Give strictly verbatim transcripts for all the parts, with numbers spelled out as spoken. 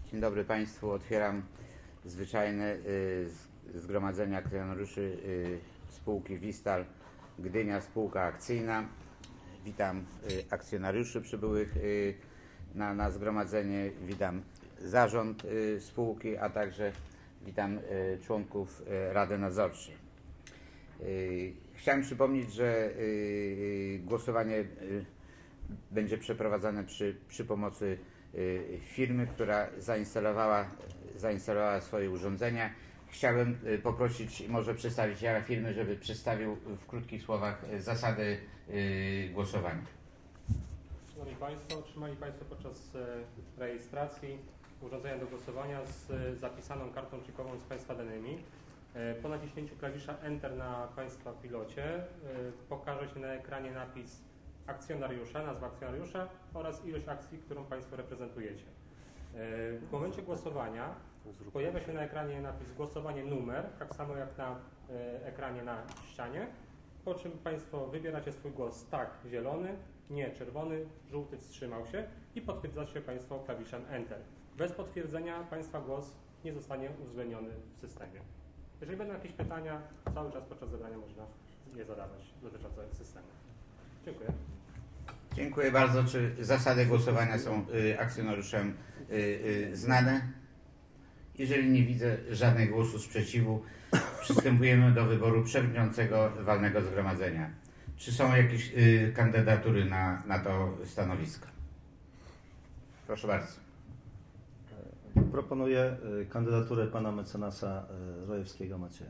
Dzień dobry Państwu. Otwieram zwyczajne y, zgromadzenie akcjonariuszy y, spółki Vistal Gdynia, spółka akcyjna. Witam y, akcjonariuszy przybyłych y, na, na zgromadzenie. Witam zarząd y, spółki, a także witam y, członków y, Rady Nadzorczej. Y, chciałem przypomnieć, że y, głosowanie y, będzie przeprowadzane przy, przy pomocy firmy, która zainstalowała, zainstalowała swoje urządzenia. Chciałem poprosić może przedstawiciela firmy, żeby przedstawił w krótkich słowach zasady głosowania. Szanowni Państwo, otrzymali Państwo podczas rejestracji urządzenia do głosowania z zapisaną kartą chipową z Państwa danymi. Po naciśnięciu klawisza Enter na Państwa pilocie pokaże się na ekranie napis akcjonariusza, nazwa akcjonariusza oraz ilość akcji, którą Państwo reprezentujecie. W momencie głosowania pojawia się na ekranie napis głosowanie numer, tak samo jak na ekranie na ścianie, po czym Państwo wybieracie swój głos tak, zielony, nie, czerwony, żółty wstrzymał się i potwierdzacie Państwo klawiszem Enter. Bez potwierdzenia Państwa głos nie zostanie uwzględniony w systemie. Jeżeli będą jakieś pytania, cały czas podczas zebrania można je zadawać dotyczące systemu. Dziękuję. Dziękuję bardzo. Czy zasady głosowania są y, akcjonariuszem y, y, znane? Jeżeli nie widzę żadnych głosów sprzeciwu, przystępujemy do wyboru przewodniczącego walnego zgromadzenia. Czy są jakieś y, kandydatury na, na to stanowisko? Proszę bardzo. Proponuję kandydaturę pana mecenasa Rojewskiego Macieja.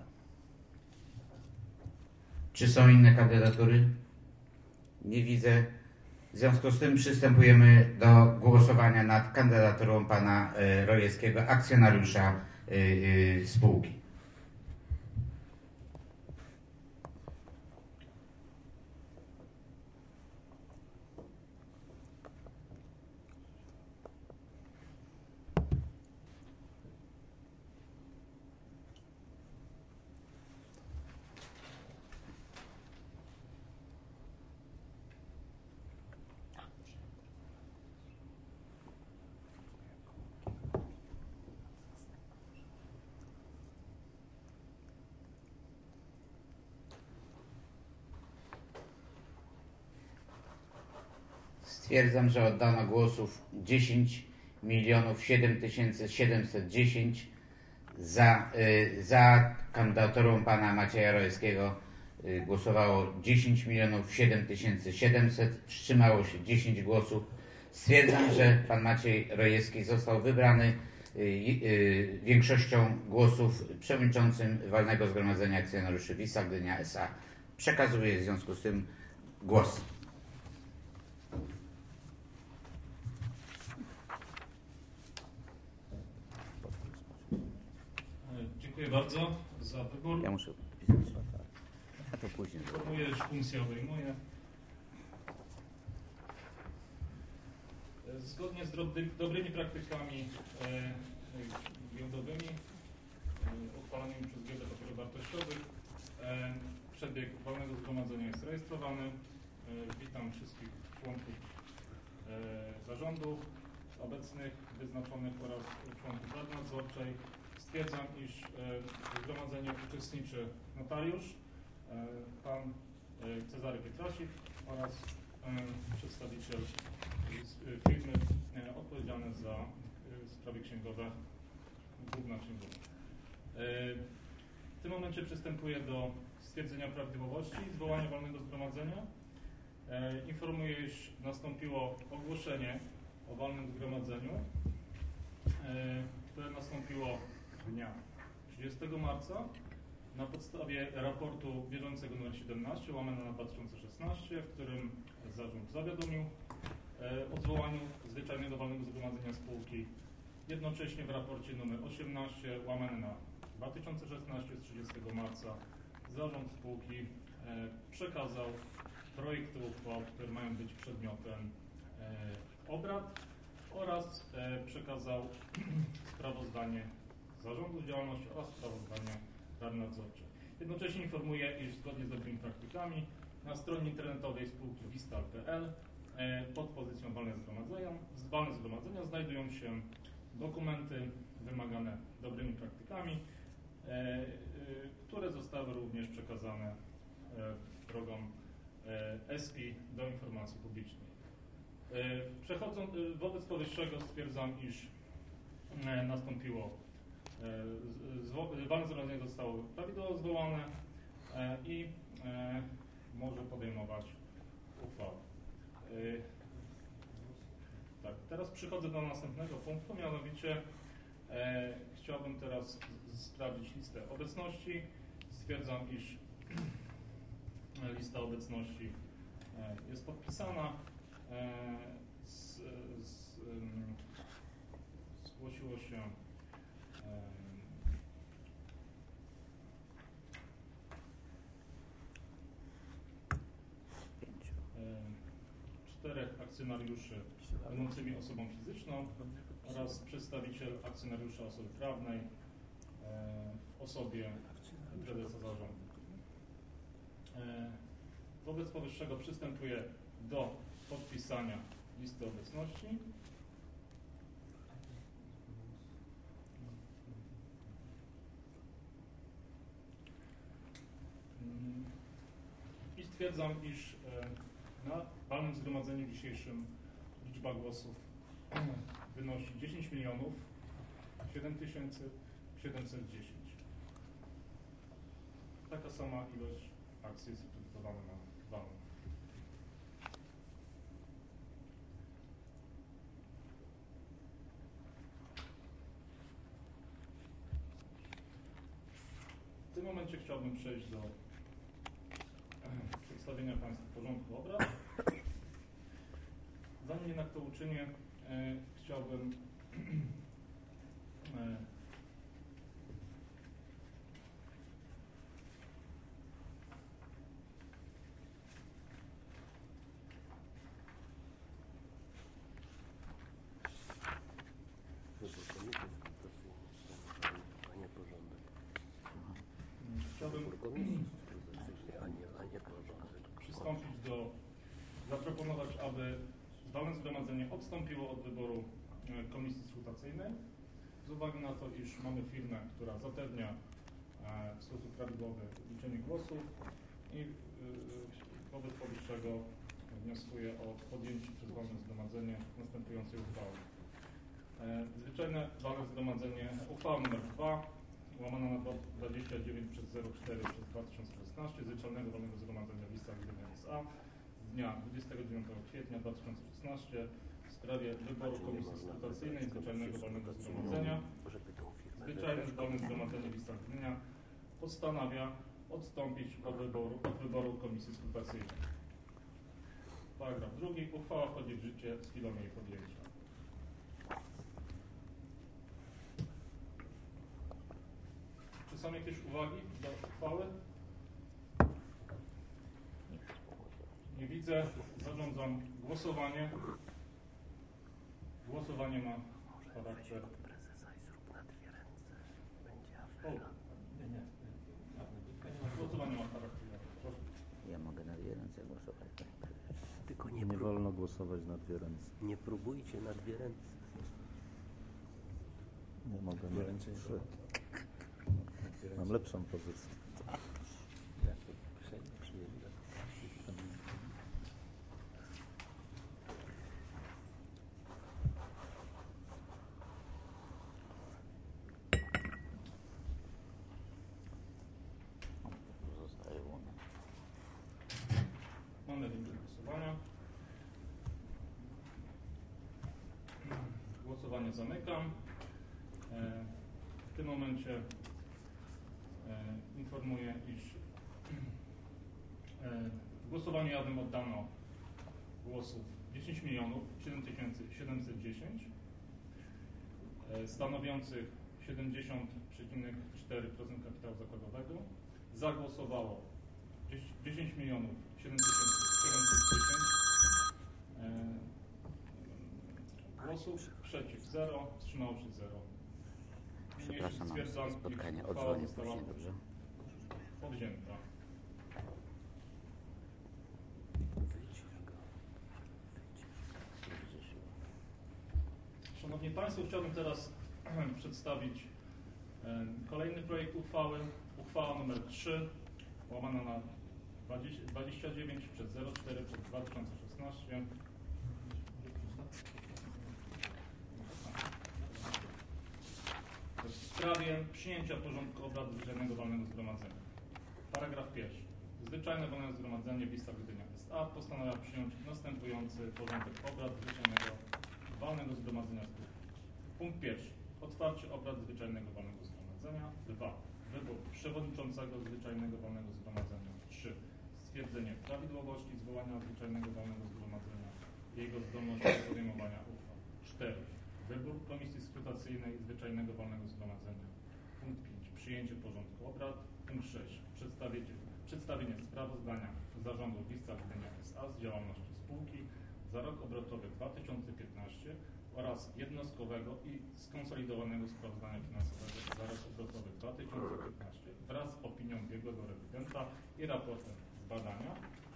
Czy są inne kandydatury? Nie widzę. W związku z tym przystępujemy do głosowania nad kandydaturą pana Rojewskiego, akcjonariusza spółki. Stwierdzam, że oddano głosów dziesięć milionów siedem tysięcy siedemset dziesięć. Za, y, za kandydaturą pana Macieja Rojewskiego y, głosowało dziesięć milionów siedem tysięcy siedemset. Wstrzymało się dziesięć głosów. Stwierdzam, że pan Maciej Rojewski został wybrany y, y, większością głosów przewodniczącym Walnego Zgromadzenia Akcjonariuszy Vistal Gdynia S A. Przekazuję w związku z tym głos. Dziękuję bardzo za wybór. Ja muszę a to później. Informuję, że funkcję obejmuję. Zgodnie z dobrymi praktykami e, giełdowymi e, uchwalonymi przez Giełdę Papierów Wartościowych e, przebieg walnego zgromadzenia jest rejestrowany. E, witam wszystkich członków e, zarządu obecnych, wyznaczonych oraz członków Rady Nadzorczej. Stwierdzam, iż w zgromadzeniu uczestniczy notariusz, pan Cezary Pietrasik oraz przedstawiciel firmy odpowiedzialny za sprawy księgowe, główna księgowa. W tym momencie przystępuję do stwierdzenia prawidłowości zwołania walnego zgromadzenia. Informuję, iż nastąpiło ogłoszenie o walnym zgromadzeniu, które nastąpiło dnia trzydziestego marca na podstawie raportu bieżącego nr siedemnaście łamane na dwa tysiące szesnaście, w którym zarząd zawiadomił e, o zwołaniu zwyczajnego walnego zgromadzenia spółki. Jednocześnie w raporcie nr osiemnaście łamane na dwa tysiące szesnaście z trzydziestego marca zarząd spółki e, przekazał projekty uchwał, które mają być przedmiotem e, obrad oraz e, przekazał sprawozdanie zarządu z działalności oraz sprawozdanie Rady Nadzorczej. Jednocześnie informuję, iż zgodnie z dobrymi praktykami na stronie internetowej spółki vistal kropka p l pod pozycją walne zgromadzenia, walne zgromadzenia znajdują się dokumenty wymagane dobrymi praktykami, e, e, które zostały również przekazane e, drogą e, S P I do informacji publicznej. E, przechodząc, e, wobec powyższego stwierdzam, iż e, nastąpiło e, walne zgromadzenie zostało prawidłowo zwołane e, i e, może podejmować uchwałę. E, tak, teraz przechodzę do następnego punktu, mianowicie e, chciałbym teraz z, sprawdzić listę obecności. Stwierdzam, iż lista obecności e, jest podpisana. E, z, z, um, zgłosiło się e, czterech akcjonariuszy będącymi osobą fizyczną oraz przedstawiciel akcjonariusza osoby prawnej w osobie prezesa zarządu. Wobec powyższego przystępuję do podpisania listy obecności. I stwierdzam, iż na walnym zgromadzeniu dzisiejszym liczba głosów wynosi dziesięć milionów siedem tysięcy siedemset dziesięć. Taka sama ilość akcji jest reprezentowana na walnym. W tym momencie chciałbym przejść do przedstawienia Państwu porządku obrad. Zanim jednak to uczynię, e, chciałbym e, chciałbym przystąpić do zaproponować, aby walne zgromadzenie odstąpiło od wyboru komisji skrutacyjnej z uwagi na to, iż mamy firmę, która zapewnia w sposób prawidłowy liczenie głosów i wobec powyższego wnioskuję o podjęcie przez walne zgromadzenie następującej uchwały. Zwyczajne walne zgromadzenie, uchwała nr dwa łamana na dwadzieścia dziewięć przez zero cztery przez dwa tysiące szesnaście Zwyczajnego Walnego Zgromadzenia w Listach Gdynia S A z dnia dwudziestego dziewiątego kwietnia dwa tysiące szesnastego w sprawie wyboru komisji skrutacyjnej Zwyczajnego Walnego Zgromadzenia. Zwyczajne Walne Zgromadzenie w Listach Gdynia postanawia odstąpić od wyboru, od wyboru komisji skrutacyjnej. Paragraf drugi. Uchwała wchodzi w życie z chwilą jej podjęcia. Czy są jakieś uwagi do uchwały? Nie widzę. Zarządzam głosowanie. Głosowanie ma charakter... O, nie, nie. Głosowanie ma charakter. Proszę. Ja mogę na dwie ręce głosować. Tylko nie, Nie prób- wolno głosować na dwie ręce. nie próbujcie na dwie ręce. Nie mogę na ręce trzy. Mam lepszą pozycję. Zostaje łomem. Mamy wynik głosowania. Głosowanie zamykam. E, W tym momencie e, informuję, iż e, w głosowaniu jawnym oddano głosów dziesięć milionów siedem tysięcy siedemset dziesięć, e, stanowiących siedemdziesiąt przecinek cztery procent kapitału zakładowego. Zagłosowało dziesięć milionów siedem tysięcy siedemset dziesięć e, głosów, przeciw zero, wstrzymało się zero. Przepraszam, mam Stwierdzam, iż spotkanie. uchwała Odzwonię została później, dobrze? podjęta. Wycisz go. Wycisz. Szanowni Szanowni Państwo, chciałbym teraz przedstawić e, kolejny projekt uchwały. Uchwała nr trzy, łamana na dwadzieścia dziewięć przez zero cztery przez dwa tysiące szesnaście. W sprawie przyjęcia porządku obrad zwyczajnego walnego zgromadzenia. Paragraf pierwszy. Zwyczajne walne zgromadzenie Wistar Gdynia S A postanawia przyjąć następujący porządek obrad zwyczajnego walnego zgromadzenia spółki. Punkt pierwszy. Otwarcie obrad zwyczajnego walnego zgromadzenia. dwa. Wybór przewodniczącego zwyczajnego walnego zgromadzenia. trzy. Stwierdzenie prawidłowości zwołania zwyczajnego walnego zgromadzenia i jego zdolności do podejmowania uchwał. cztery. Wybór komisji skrutacyjnej zwyczajnego walnego zgromadzenia. Punkt pięć. Przyjęcie porządku obrad. Punkt sześć. Przedstawienie, przedstawienie sprawozdania zarządu Wistar Gdynia S A z działalności spółki za rok obrotowy dwa tysiące piętnasty oraz jednostkowego i skonsolidowanego sprawozdania finansowego za rok obrotowy dwa tysiące piętnasty wraz z opinią biegłego rewidenta i raportem z badania.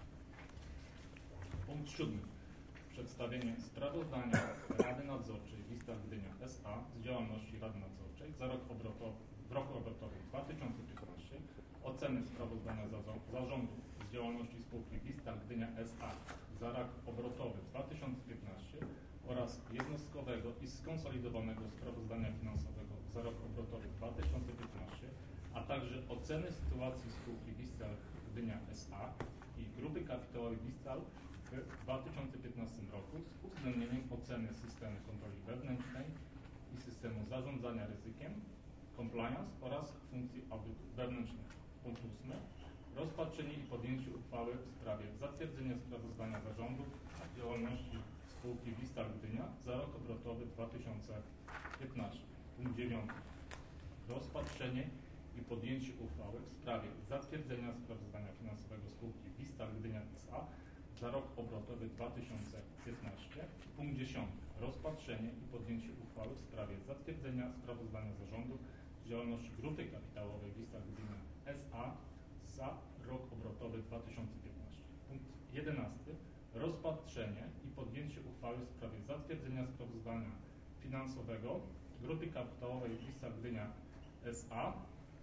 Punkt siódmy. Przedstawienie sprawozdania Rady Nadzorczej Wistar Gdynia S A z działalności Rady Nadzorczej za rok obrotowy, w roku obrotowym dwa tysiące piętnastym, oceny sprawozdania zarządu z działalności spółki Wistar Gdynia S A za rok obrotowy dwa tysiące piętnasty oraz jednostkowego i skonsolidowanego sprawozdania finansowego za rok obrotowy dwa tysiące piętnasty, a także oceny sytuacji spółki Wistar Gdynia S A i grupy kapitałowej Wistar w dwa tysiące piętnastym roku z uwzględnieniem oceny systemu kontroli wewnętrznej i systemu zarządzania ryzykiem, compliance oraz funkcji audytu wewnętrznego. Punkt ósmy. Rozpatrzenie i podjęcie uchwały w sprawie zatwierdzenia sprawozdania zarządu działalności spółki Wistar Gdynia za rok obrotowy dwa tysiące piętnasty. Punkt dziewiąty. Rozpatrzenie i podjęcie uchwały w sprawie zatwierdzenia sprawozdania finansowego spółki Wistar Gdynia S A za rok obrotowy dwa tysiące piętnasty. Punkt dziesiąty. Rozpatrzenie i podjęcie uchwały w sprawie zatwierdzenia sprawozdania zarządu z działalności grupy kapitałowej Wistar Gdynia S A za rok obrotowy dwa tysiące piętnasty. Punkt jedenasty. Rozpatrzenie i podjęcie uchwały w sprawie zatwierdzenia sprawozdania finansowego grupy kapitałowej Wistar Gdynia S A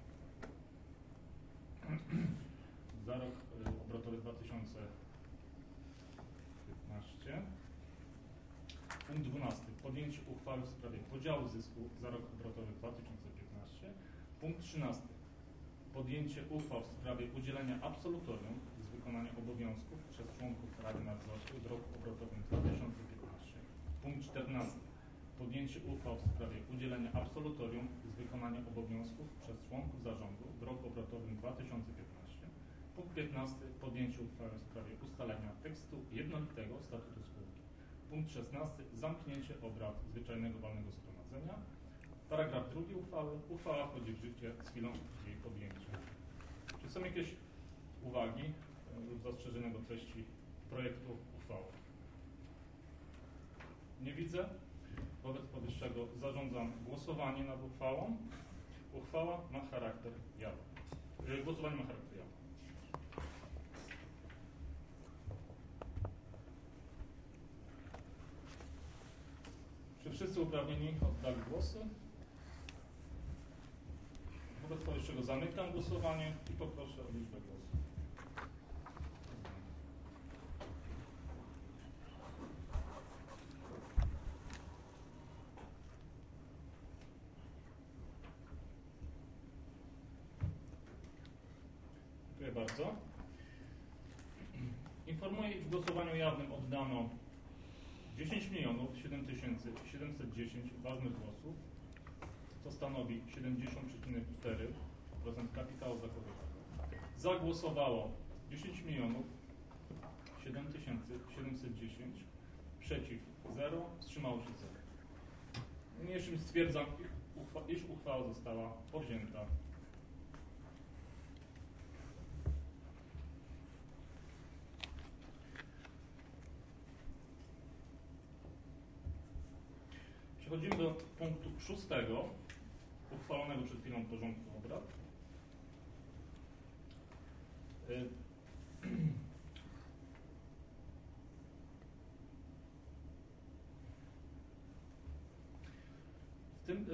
za rok obrotowy dwa tysiące piętnasty. Punkt dwunasty. Podjęcie uchwały w sprawie podziału zysku za rok obrotowy dwa tysiące piętnasty. Punkt trzynasty. Podjęcie uchwał w sprawie udzielenia absolutorium z wykonania obowiązków przez członków Rady Nadzorczej w roku obrotowym dwa tysiące piętnasty. Punkt czternasty. Podjęcie uchwał w sprawie udzielenia absolutorium z wykonania obowiązków przez członków zarządu w roku obrotowym dwa tysiące piętnasty. Punkt piętnasty. Podjęcie uchwały w sprawie ustalenia tekstu jednolitego statutu spółki. Punkt szesnasty. Zamknięcie obrad zwyczajnego walnego zgromadzenia. Paragraf drugi uchwały. Uchwała wchodzi w życie z chwilą jej podjęcia. Czy są jakieś uwagi lub zastrzeżenia do treści projektu uchwały? Nie widzę. Wobec powyższego zarządzam głosowanie nad uchwałą. Uchwała ma charakter jawny. Głosowanie ma charakter jawny. Czy wszyscy uprawnieni oddali głosy? Wobec powyższego zamykam głosowanie i poproszę o liczbę głosów. Dziękuję bardzo. Informuję, iż w głosowaniu jawnym oddano dziesięć milionów siedem tysięcy siedemset dziesięć ważnych głosów, co stanowi siedemdziesiąt przecinek cztery procent kapitału zakładowego. Zagłosowało dziesięć milionów siedem tysięcy siedemset dziesięć, przeciw zero, wstrzymało się zero. Niniejszym stwierdzam, iż uchwała została powzięta. Przechodzimy do punktu szóstego, uchwalonego przed chwilą porządku obrad.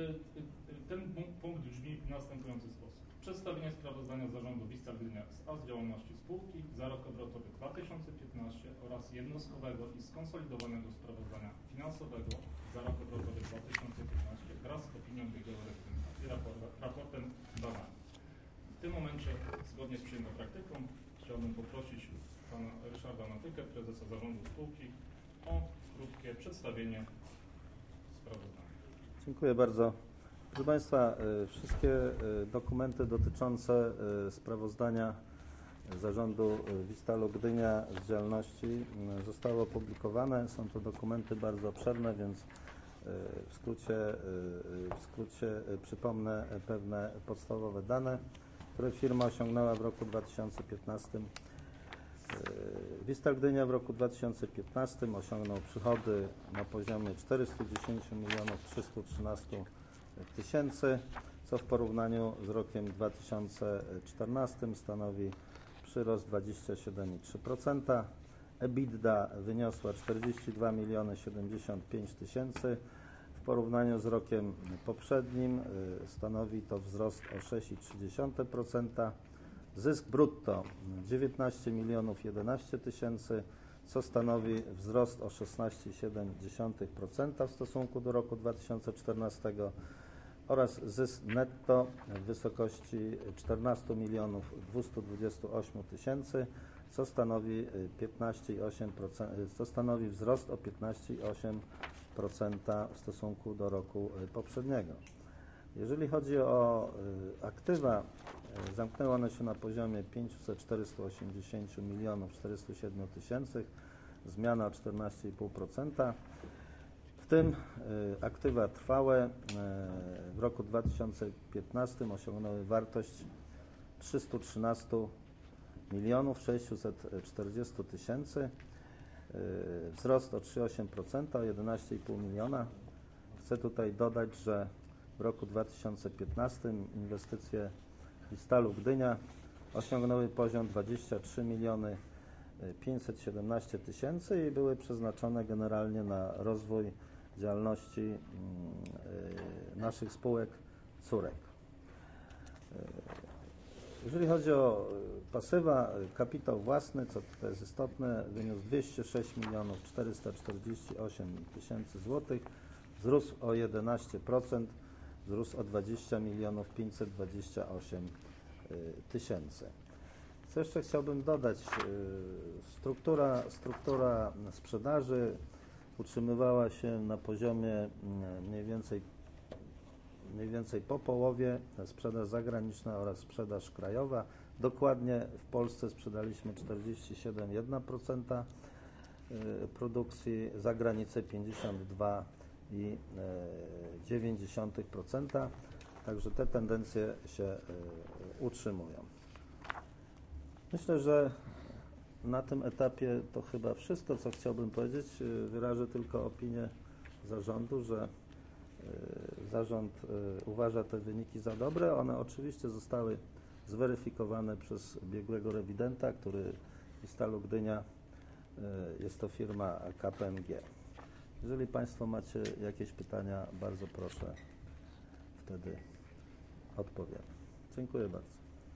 ten punkt brzmi w następujący sposób. Przedstawienie sprawozdania zarządu Vistal Gdynia S A z działalności spółki za rok obrotowy dwa tysiące piętnasty oraz jednostkowego i skonsolidowanego sprawozdania finansowego za rok obrotowy dwa tysiące piętnasty wraz z opinią biegłego rewidenta i raport, raportem badania. W tym momencie, zgodnie z przyjętą praktyką, chciałbym poprosić pana Ryszarda Matykę, prezesa zarządu spółki, o krótkie przedstawienie sprawozdania. Dziękuję bardzo. Proszę Państwa, wszystkie dokumenty dotyczące sprawozdania zarządu Vistalu Gdynia z działalności zostały opublikowane. Są to dokumenty bardzo obszerne, więc w skrócie, w skrócie przypomnę pewne podstawowe dane, które firma osiągnęła w roku dwa tysiące piętnastym. Vistal Gdynia w roku dwa tysiące piętnastym osiągnął przychody na poziomie czterysta dziesięć milionów trzysta trzynaście tysięcy, co w porównaniu z rokiem dwa tysiące czternastym stanowi przyrost dwadzieścia siedem przecinek trzy procent. EBITDA wyniosła czterdzieści dwa miliony siedemdziesiąt pięć tysięcy. W porównaniu z rokiem poprzednim stanowi to wzrost o sześć przecinek trzy procent. Zysk brutto dziewiętnaście milionów jedenaście tysięcy, co stanowi wzrost o szesnaście przecinek siedem procent w stosunku do roku dwa tysiące czternastego oraz zysk netto w wysokości czternaście milionów dwieście dwadzieścia osiem tysięcy, co stanowi piętnaście przecinek osiem procent, co stanowi wzrost o piętnaście przecinek osiem procent w stosunku do roku poprzedniego. Jeżeli chodzi o aktywa, zamknęły one się na poziomie pięćset czterysta osiemdziesiąt milionów czterysta siedem tysięcy, zmiana o czternaście przecinek pięć procent. W tym aktywa trwałe w roku dwa tysiące piętnastym osiągnęły wartość trzysta trzynaście milionów sześćset czterdzieści tysięcy, wzrost o trzy przecinek osiem procent, o jedenaście przecinek pięć miliona. Chcę tutaj dodać, że w roku dwa tysiące piętnastym inwestycje Vistalu Gdynia osiągnęły poziom dwadzieścia trzy miliony pięćset siedemnaście tysięcy i były przeznaczone generalnie na rozwój działalności naszych spółek córek. Jeżeli chodzi o pasywa, kapitał własny, co tutaj jest istotne, wyniósł dwieście sześć milionów czterysta czterdzieści osiem tysięcy złotych, wzrósł o jedenaście procent, wzrósł o dwadzieścia milionów pięćset dwadzieścia osiem tysięcy. Co jeszcze chciałbym dodać? Struktura, struktura sprzedaży utrzymywała się na poziomie mniej więcej, mniej więcej po połowie, sprzedaż zagraniczna oraz sprzedaż krajowa. Dokładnie w Polsce sprzedaliśmy czterdzieści siedem przecinek jeden procent produkcji, za granicę pięćdziesiąt dwa przecinek dziewięć procent. Także te tendencje się utrzymują. Myślę, że na tym etapie to chyba wszystko, co chciałbym powiedzieć. Wyrażę tylko opinię zarządu, że zarząd uważa te wyniki za dobre. One oczywiście zostały zweryfikowane przez biegłego rewidenta, który w Vistalu Gdynia jest to firma K P M G. Jeżeli Państwo macie jakieś pytania, bardzo proszę, wtedy odpowiem. Dziękuję bardzo.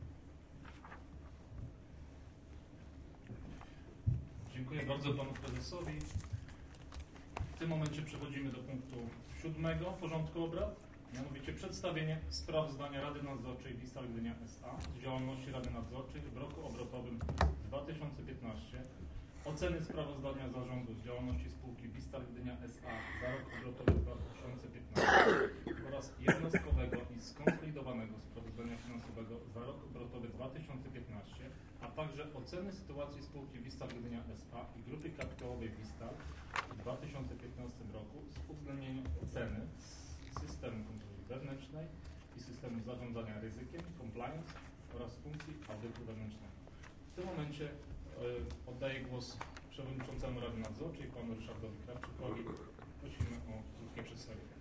Dziękuję bardzo panu prezesowi. W tym momencie przechodzimy do punktu siódmego porządku obrad, mianowicie przedstawienie sprawozdania Rady Nadzorczej Vistal Gdynia S A z działalności Rady Nadzorczej w roku obrotowym dwa tysiące piętnastym, oceny sprawozdania zarządu z działalności spółki Vistal Gdynia S A za rok obrotowy dwa tysiące piętnasty oraz jednostkowego i skonsolidowanego sprawozdania finansowego za rok obrotowy dwa tysiące piętnasty, a także oceny sytuacji spółki Vistal Gdynia S A i grupy kapitałowej Vistal w dwa tysiące piętnastym roku z uwzględnieniem oceny systemu kontroli wewnętrznej i systemu zarządzania ryzykiem, compliance oraz funkcji audytu wewnętrznego. W tym momencie y, oddaję głos przewodniczącemu Rady Nadzorczej, panu Ryszardowi Krawczykowi. Prosimy o krótkie przedstawienie.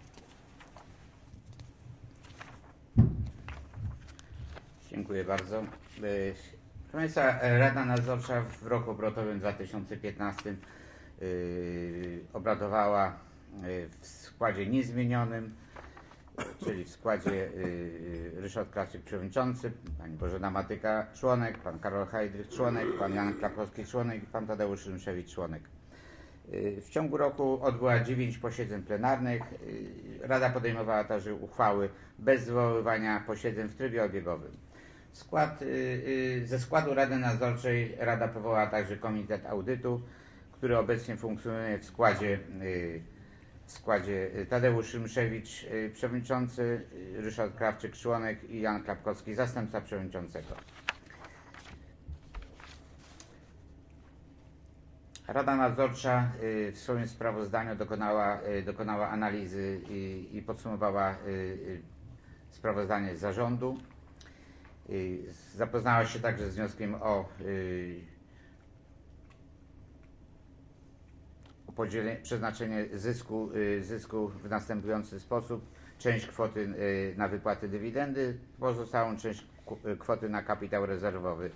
Dziękuję bardzo. Proszę Państwa, Rada Nadzorcza w roku obrotowym dwa tysiące piętnastym yy, obradowała w składzie niezmienionym. czyli w składzie y, Ryszard Krawczyk przewodniczący, pani Bożena Matyka członek, pan Karol Heydrich członek, pan Jan Klapkowski członek i pan Tadeusz Szymszewicz członek. Y, w ciągu roku odbyła dziewięć posiedzeń plenarnych. Y, Rada podejmowała także uchwały bez zwoływania posiedzeń w trybie obiegowym. Skład, y, y, ze składu Rady Nadzorczej Rada powołała także Komitet Audytu, który obecnie funkcjonuje w składzie y, w składzie Tadeusz Szymszewicz, przewodniczący, Ryszard Krawczyk, członek i Jan Klapkowski, zastępca przewodniczącego. Rada Nadzorcza w swoim sprawozdaniu dokonała, dokonała analizy i, i podsumowała sprawozdanie zarządu. Zapoznała się także z wnioskiem o Podzielenie, przeznaczenie zysku, zysku w następujący sposób. Część kwoty na wypłaty dywidendy, pozostałą część kwoty na kapitał rezerwowy.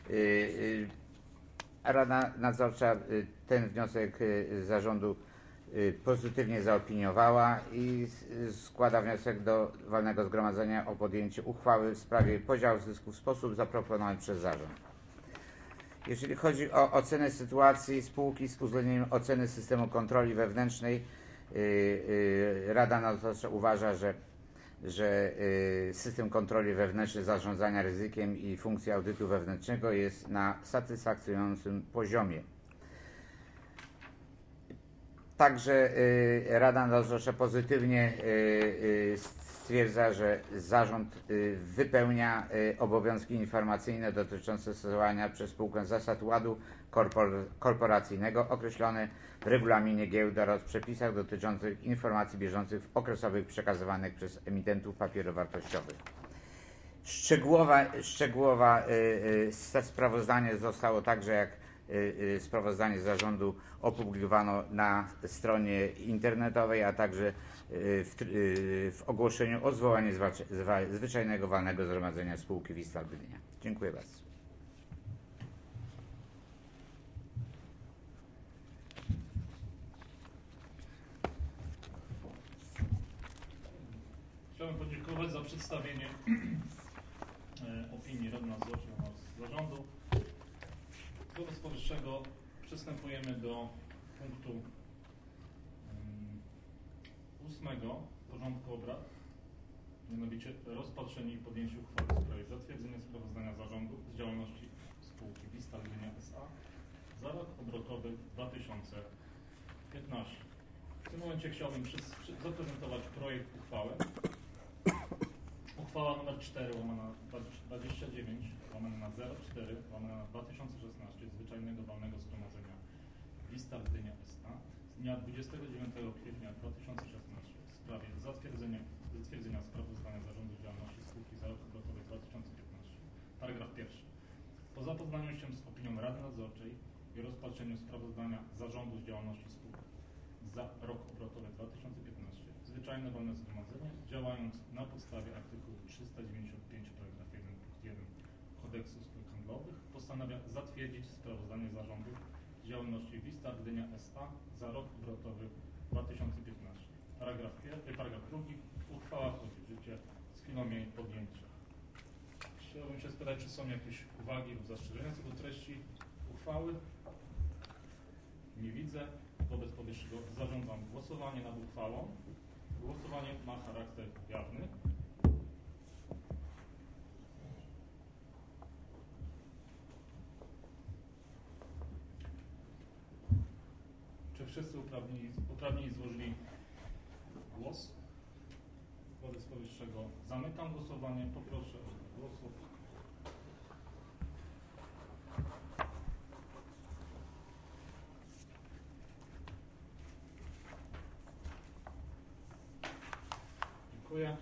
Rada Nadzorcza ten wniosek zarządu pozytywnie zaopiniowała i składa wniosek do walnego zgromadzenia o podjęcie uchwały w sprawie podziału zysku w sposób zaproponowany przez zarząd. Jeżeli chodzi o ocenę sytuacji spółki z uwzględnieniem oceny systemu kontroli wewnętrznej, yy, yy, Rada Nadzorcza uważa, że, że yy, system kontroli wewnętrznej zarządzania ryzykiem i funkcji audytu wewnętrznego jest na satysfakcjonującym poziomie. Także yy, Rada Nadzorcza pozytywnie yy, stwierdza, że zarząd yy, wypełnia yy, obowiązki informacyjne dotyczące stosowania przez spółkę zasad ładu korpor korporacyjnego określone w regulaminie giełdy oraz przepisach dotyczących informacji bieżących w okresowych przekazywanych przez emitentów papierów wartościowych. Szczegółowa, szczegółowa yy, yy, sprawozdanie zostało także jak sprawozdanie zarządu opublikowano na stronie internetowej, a także w, w ogłoszeniu o zwołaniu zwyczajnego walnego zgromadzenia spółki Wistal Gdynia. Dziękuję bardzo. Chciałbym podziękować za przedstawienie opinii Rady Nadzorczej oraz zarządu. Wobec powyższego przystępujemy do punktu um, ósmego porządku obrad, mianowicie rozpatrzenie i podjęcie uchwały w sprawie zatwierdzenia sprawozdania zarządu z działalności spółki Wistal Gdynia S A za rok obrotowy dwa tysiące piętnasty. W tym momencie chciałbym przy, przy, zaprezentować projekt uchwały. Uchwała nr cztery łamana dwadzieścia dziewięć łamane na zero cztery łamane na dwa tysiące szesnaście zwyczajnego walnego zgromadzenia Wistal Gdynia S A z dnia dwudziestego dziewiątego kwietnia dwa tysiące szesnastego w sprawie zatwierdzenia, zatwierdzenia sprawozdania zarządu działalności spółki za rok obrotowy dwa tysiące piętnasty. Paragraf pierwszy. Po zapoznaniu się z opinią Rady Nadzorczej i rozpatrzeniu sprawozdania zarządu z działalności spółki za rok obrotowy dwa tysiące piętnasty zwyczajne walne zgromadzenie, działając na podstawie artykułu trzysta dziewięćdziesiąt pięć paragraf jeden punkt jeden Kodeksu spółek handlowych postanawia zatwierdzić sprawozdanie zarządu z działalności Wistal Gdynia S A za rok obrotowy dwa tysiące piętnasty. Paragraf pierwszy, paragraf drugi. Uchwała wchodzi w życie z chwilą jej podjęcia. Chciałbym się spytać, czy są jakieś uwagi lub zastrzeżenia co do treści uchwały? Nie widzę. Wobec powyższego zarządzam głosowanie nad uchwałą. Głosowanie ma charakter jawny. Czy wszyscy uprawnieni, uprawnieni złożyli głos? Wobec powyższego zamykam głosowanie. Poproszę o głosów. Dziękuję.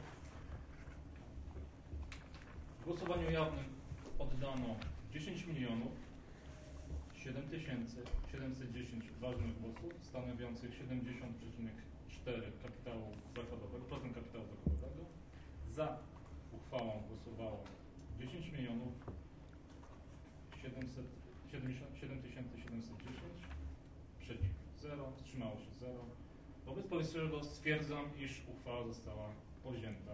W głosowaniu jawnym oddano dziesięć milionów siedem tysięcy siedemset dziesięć ważnych głosów, stanowiących siedemdziesiąt przecinek cztery kapitału zakładowego, procent kapitału zakładowego. Za uchwałą głosowało dziesięć milionów siedem tysięcy siedemset dziesięć, przeciw zero, wstrzymało się zero. Wobec powyższego stwierdzam, iż uchwała została powzięta.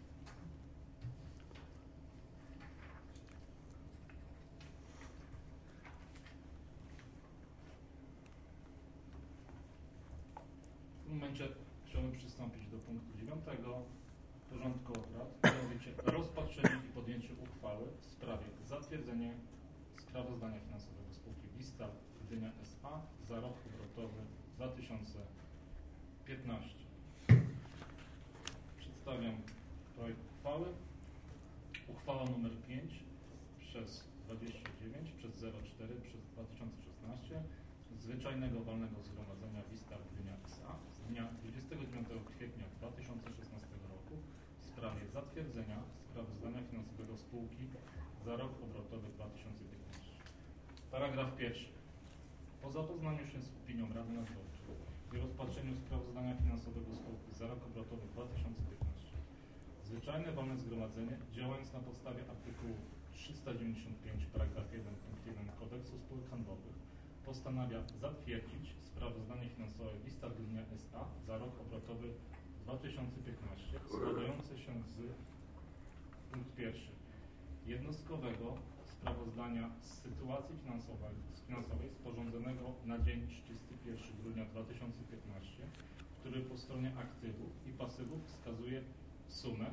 W tym momencie chciałbym przystąpić do punktu dziewiątego porządku obrad, mianowicie rozpatrzenie i podjęcie uchwały w sprawie zatwierdzenia sprawozdania finansowego spółki Vistal Gdynia S A za rok obrotowy dwa tysiące piętnasty. Przedstawiam projekt uchwały. Uchwała nr pięć przez dwadzieścia dziewięć przez zero cztery przez dwa tysiące szesnaście Zwyczajnego Walnego Zgromadzenia Vistal Gdynia S A z dnia dwudziestego dziewiątego kwietnia dwa tysiące szesnastego roku w sprawie zatwierdzenia sprawozdania finansowego spółki za rok obrotowy dwa tysiące piętnasty. Paragraf pierwszy. Po zapoznaniu się z opinią Rady Nadzorczej i rozpatrzeniu sprawozdania finansowego spółki za rok obrotowy dwa tysiące piętnasty Zwyczajne Walne Zgromadzenie, działając na podstawie artykułu trzysta dziewięćdziesiąt pięć paragraf jeden punkt jeden Kodeksu Spółek Handlowych, postanawia zatwierdzić sprawozdanie finansowe Vistal Gdynia S A za rok obrotowy dwa tysiące piętnasty składające się z punkt pierwszy jednostkowego sprawozdania z sytuacji finansowej, finansowej sporządzonego na dzień trzydziestego pierwszego grudnia dwa tysiące piętnastego, który po stronie aktywów i pasywów wskazuje sumę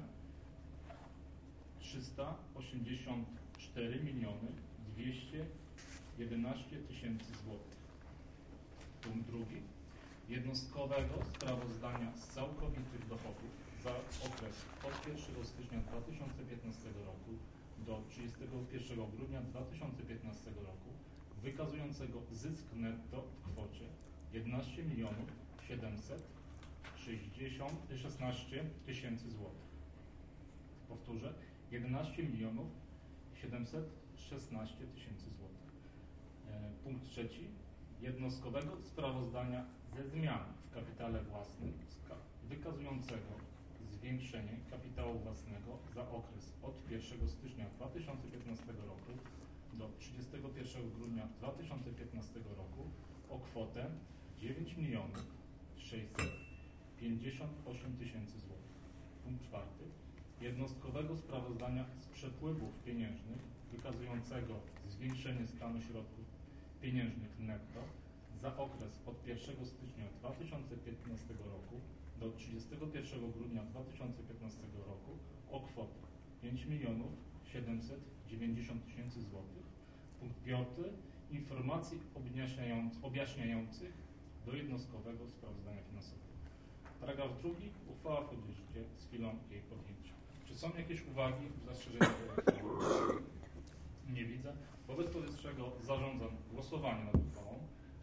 trzysta osiemdziesiąt cztery miliony dwieście jedenaście tysięcy złotych. Punkt drugi. Jednostkowego sprawozdania z całkowitych dochodów za okres od pierwszego stycznia dwa tysiące piętnastego roku do trzydziestego pierwszego grudnia dwa tysiące piętnastego roku, wykazującego zysk netto w kwocie jedenaście milionów siedemset szesnaście tysięcy złotych. Powtórzę, jedenaście milionów siedemset szesnaście tysięcy złotych. Punkt trzeci. Jednostkowego sprawozdania ze zmian w kapitale własnym wykazującego zwiększenie kapitału własnego za okres od pierwszego stycznia dwa tysiące piętnastego roku do trzydziestego pierwszego grudnia dwa tysiące piętnastego roku o kwotę dziewięć milionów sześćset pięćdziesiąt osiem tysięcy złotych. Punkt czwarty. Jednostkowego sprawozdania z przepływów pieniężnych wykazującego zwiększenie stanu środków pieniężnych netto za okres od pierwszego stycznia dwa tysiące piętnastego roku do trzydziestego pierwszego grudnia dwa tysiące piętnastego roku o kwotę pięć milionów siedemset dziewięćdziesiąt tysięcy złotych. Punkt piąty. Informacji objaśniających do jednostkowego sprawozdania finansowego. Paragraf drugi. Uchwała wchodzi w życie z chwilą jej podjęcia. Czy są jakieś uwagi, zastrzeżenia? Nie widzę. Wobec powyższego zarządzam głosowanie nad uchwałą.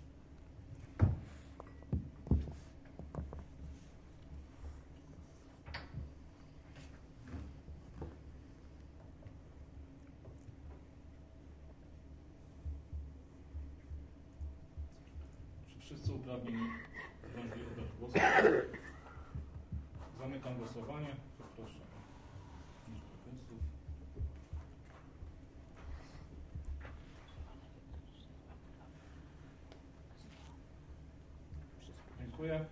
Czy wszyscy uprawnieni zdążyli oddać głos? Zamykam głosowanie. Proszę o liczbę głosów. Dziękuję.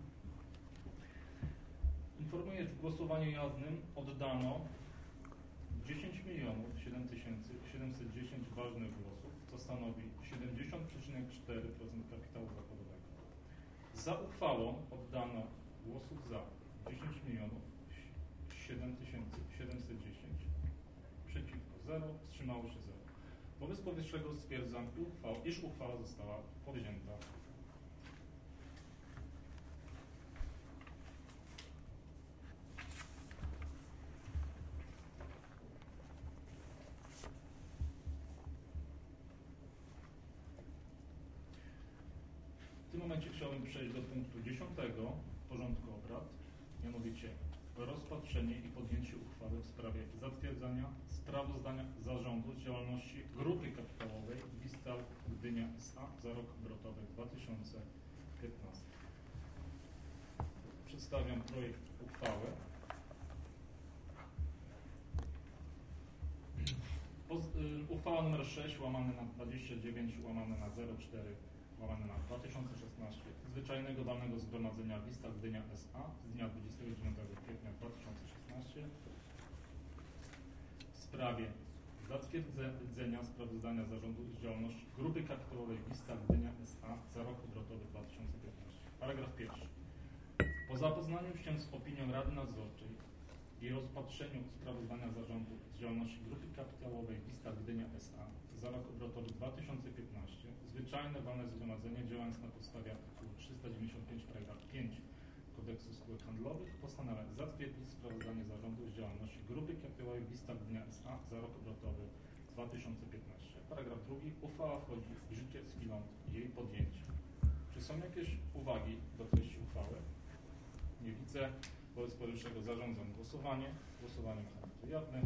Informuję, że w głosowaniu jawnym oddano dziesięć milionów siedem tysięcy siedemset dziesięć ważnych głosów, co stanowi siedemdziesiąt przecinek cztery procent kapitału zakładowego. Za uchwałą oddano głosów za dziesięć milionów siedem tysięcy siedemset dziesięć, przeciwko zero, wstrzymało się zero. Wobec powyższego stwierdzam, iż uchwała została powzięta. W tym momencie chciałbym przejść do punktu dziesiątego porządku obrad, mianowicie rozpatrzenie i podjęcie uchwały w sprawie zatwierdzania sprawozdania zarządu z działalności grupy kapitałowej Vistal Gdynia S A za rok obrotowy dwa tysiące piętnasty. Przedstawiam projekt uchwały. Poz, y, uchwała nr sześć łamane na dwadzieścia dziewięć łamane na zero cztery łamane na dwa tysiące szesnaście Zwyczajnego Walnego Zgromadzenia Wista Gdynia S A z dnia dwudziestego dziewiątego kwietnia dwa tysiące szesnastego w sprawie zatwierdzenia sprawozdania zarządu z działalności Grupy Kapitałowej Wista Gdynia S A za rok obrotowy dwa tysiące piętnasty. Paragraf pierwszy. Po zapoznaniu się z opinią Rady Nadzorczej i rozpatrzeniu sprawozdania zarządu z działalności Grupy Kapitałowej Wista Gdynia S A za rok obrotowy dwa tysiące piętnasty, zwyczajne walne zgromadzenie, działając na podstawie artykułu trzysta dziewięćdziesiąt pięć paragraf pięć Kodeksu spółek handlowych, postanawia zatwierdzić sprawozdanie zarządu z działalności Grupy Kapitałowej Wista Gdynia S A za rok obrotowy dwa tysiące piętnasty. Paragraf drugi. Uchwała wchodzi w życie z chwilą jej podjęcia. Czy są jakieś uwagi do treści uchwały? Nie widzę. Wobec powyższego zarządzam głosowanie. Głosowanie ma charakter jawny.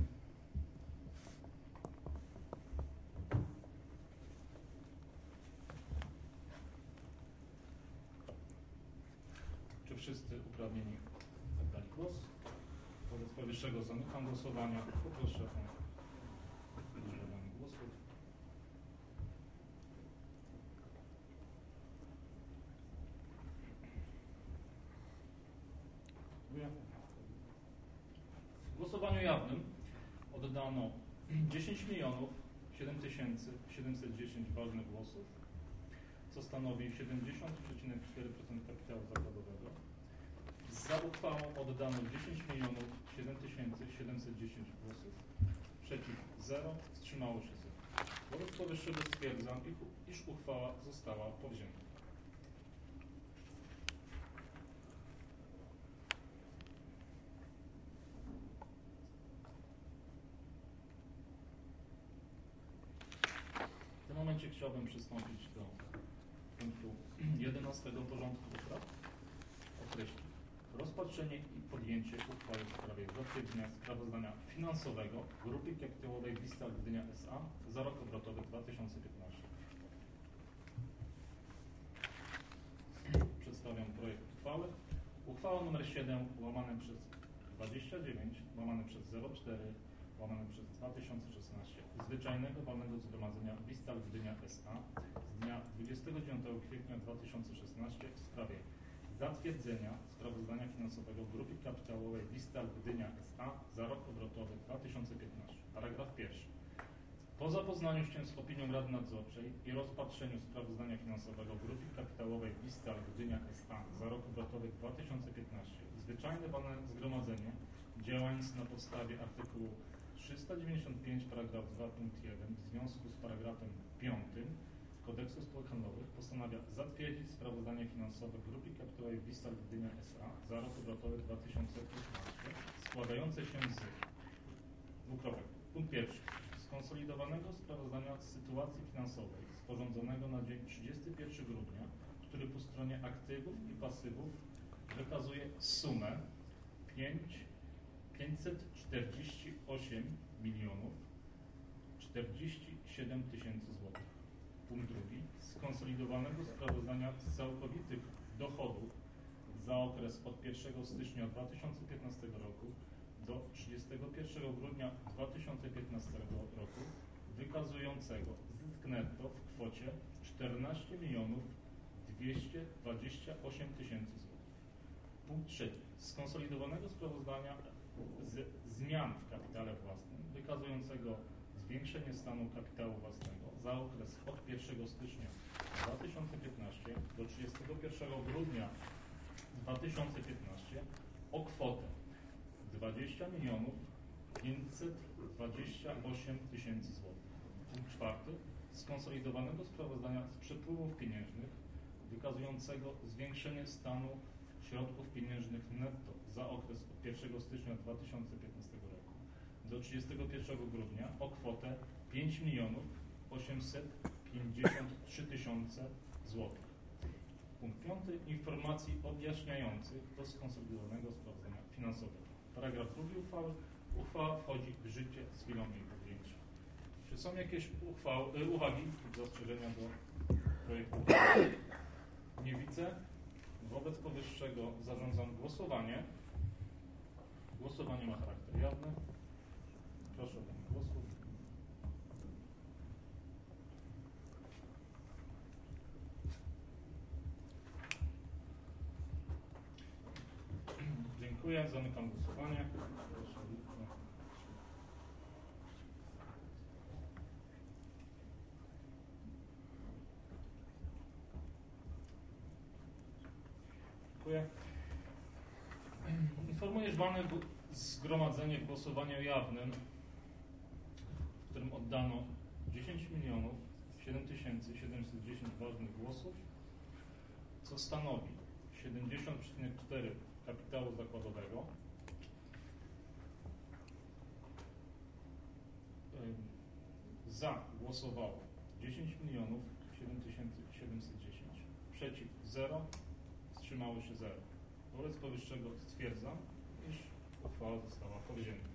Czy wszyscy uprawnieni oddali głos? Wobec powyższego zamykam głosowanie. Poproszę o udzielenie głosów. Dziękuję. W głosowaniu jawnym oddano dziesięć milionów siedem tysięcy siedemset dziesięć ważnych głosów, co stanowi siedemdziesiąt przecinek cztery procent kapitału zakładowego. Za uchwałą oddano dziesięć milionów siedem tysięcy siedemset dziesięć głosów, przeciw zero, wstrzymało się zero. Wobec powyższego stwierdzam, iż uchwała została powzięta. W tym momencie chciałbym przystąpić do punktu jedenastego porządku obrad o treści rozpatrzenie i podjęcie uchwały w sprawie zatwierdzenia sprawozdania finansowego Grupy Kapitałowej Wista Gdynia S A za rok obrotowy dwa tysiące piętnasty. Przedstawiam projekt uchwały. Uchwała nr siedem łamane przez dwadzieścia dziewięć łamane przez zero cztery łamane przez dwa tysiące szesnaście Zwyczajnego Walnego Zgromadzenia Wista Gdynia S A z dnia dwudziestego dziewiątego kwietnia dwa tysiące szesnastego w sprawie zatwierdzenia sprawozdania finansowego Grupy Kapitałowej Wista Gdynia S A za rok obrotowy dwa tysiące piętnasty. Paragraf pierwszy. Po zapoznaniu się z opinią Rady Nadzorczej i rozpatrzeniu sprawozdania finansowego Grupy Kapitałowej Wista Gdynia S A za rok obrotowy dwa tysiące piętnasty, zwyczajne walne zgromadzenie, działając na podstawie artykułu trzysta dziewięćdziesiąt pięć paragraf dwa punkt jeden w związku z paragrafem piątym Kodeksu spółek handlowych postanawia zatwierdzić sprawozdanie finansowe Grupy Kapitałowej Wista Gdynia S A za rok obrotowy dwa tysiące piętnasty składające się z dwukropek. Punkt pierwszy. Skonsolidowanego sprawozdania z sytuacji finansowej sporządzonego na dzień trzydziestego pierwszego grudnia, który po stronie aktywów i pasywów wykazuje sumę pięćset czterdzieści osiem milionów czterdzieści siedem tysięcy złotych. Punkt drugi. Skonsolidowanego sprawozdania z całkowitych dochodów za okres od pierwszego stycznia dwa tysiące piętnastego roku do trzydziestego pierwszego grudnia dwa tysiące piętnastego roku wykazującego zysk netto w kwocie czternaście milionów dwieście dwadzieścia osiem tysięcy złotych. Punkt trzeci. Skonsolidowanego sprawozdania z zmian w kapitale własnym wykazującego zwiększenie stanu kapitału własnego za okres od pierwszego stycznia dwa tysiące piętnastego do trzydziestego pierwszego grudnia dwa tysiące piętnastego o kwotę dwadzieścia milionów pięćset dwadzieścia osiem tysięcy złotych. Punkt czwarty. Skonsolidowanego sprawozdania z przepływów pieniężnych wykazującego zwiększenie stanu środków pieniężnych netto za okres od pierwszego stycznia dwa tysiące piętnastego roku do trzydziestego pierwszego grudnia o kwotę pięć milionów osiemset pięćdziesiąt trzy tysiące złotych. Punkt piąty. Informacji objaśniających do skonsolidowanego sprawozdania finansowego. Paragraf drugi uchwały. Uchwała wchodzi w życie z chwilą jej podjęcia. Czy są jakieś uchwały, y, uwagi lub zastrzeżenia do projektu uchwały? Nie widzę. Wobec powyższego zarządzam głosowanie. Głosowanie ma charakter jawny. Proszę o ten głosów. Dziękuję. Zamykam głosowanie. Proszę. Dziękuję. Informuję, że walne zgromadzenie w głosowaniu jawnym, w którym oddano dziesięć milionów siedem tysięcy siedemset dziesięć ważnych głosów, co stanowi siedemdziesiąt przecinek cztery kapitału zakładowego. Za głosowało dziesięć milionów siedem tysięcy siedemset dziesięć, przeciw zero, wstrzymało się zero. Wobec powyższego stwierdzam, iż uchwała została powzięta.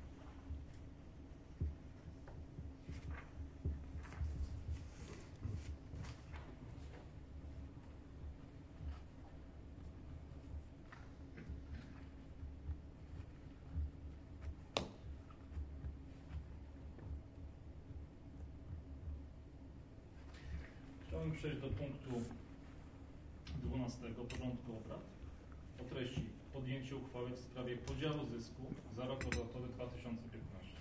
Chciałbym przejść do punktu dwunastego porządku obrad o treści podjęcie uchwały w sprawie podziału zysku za rok obrotowy dwa tysiące piętnasty.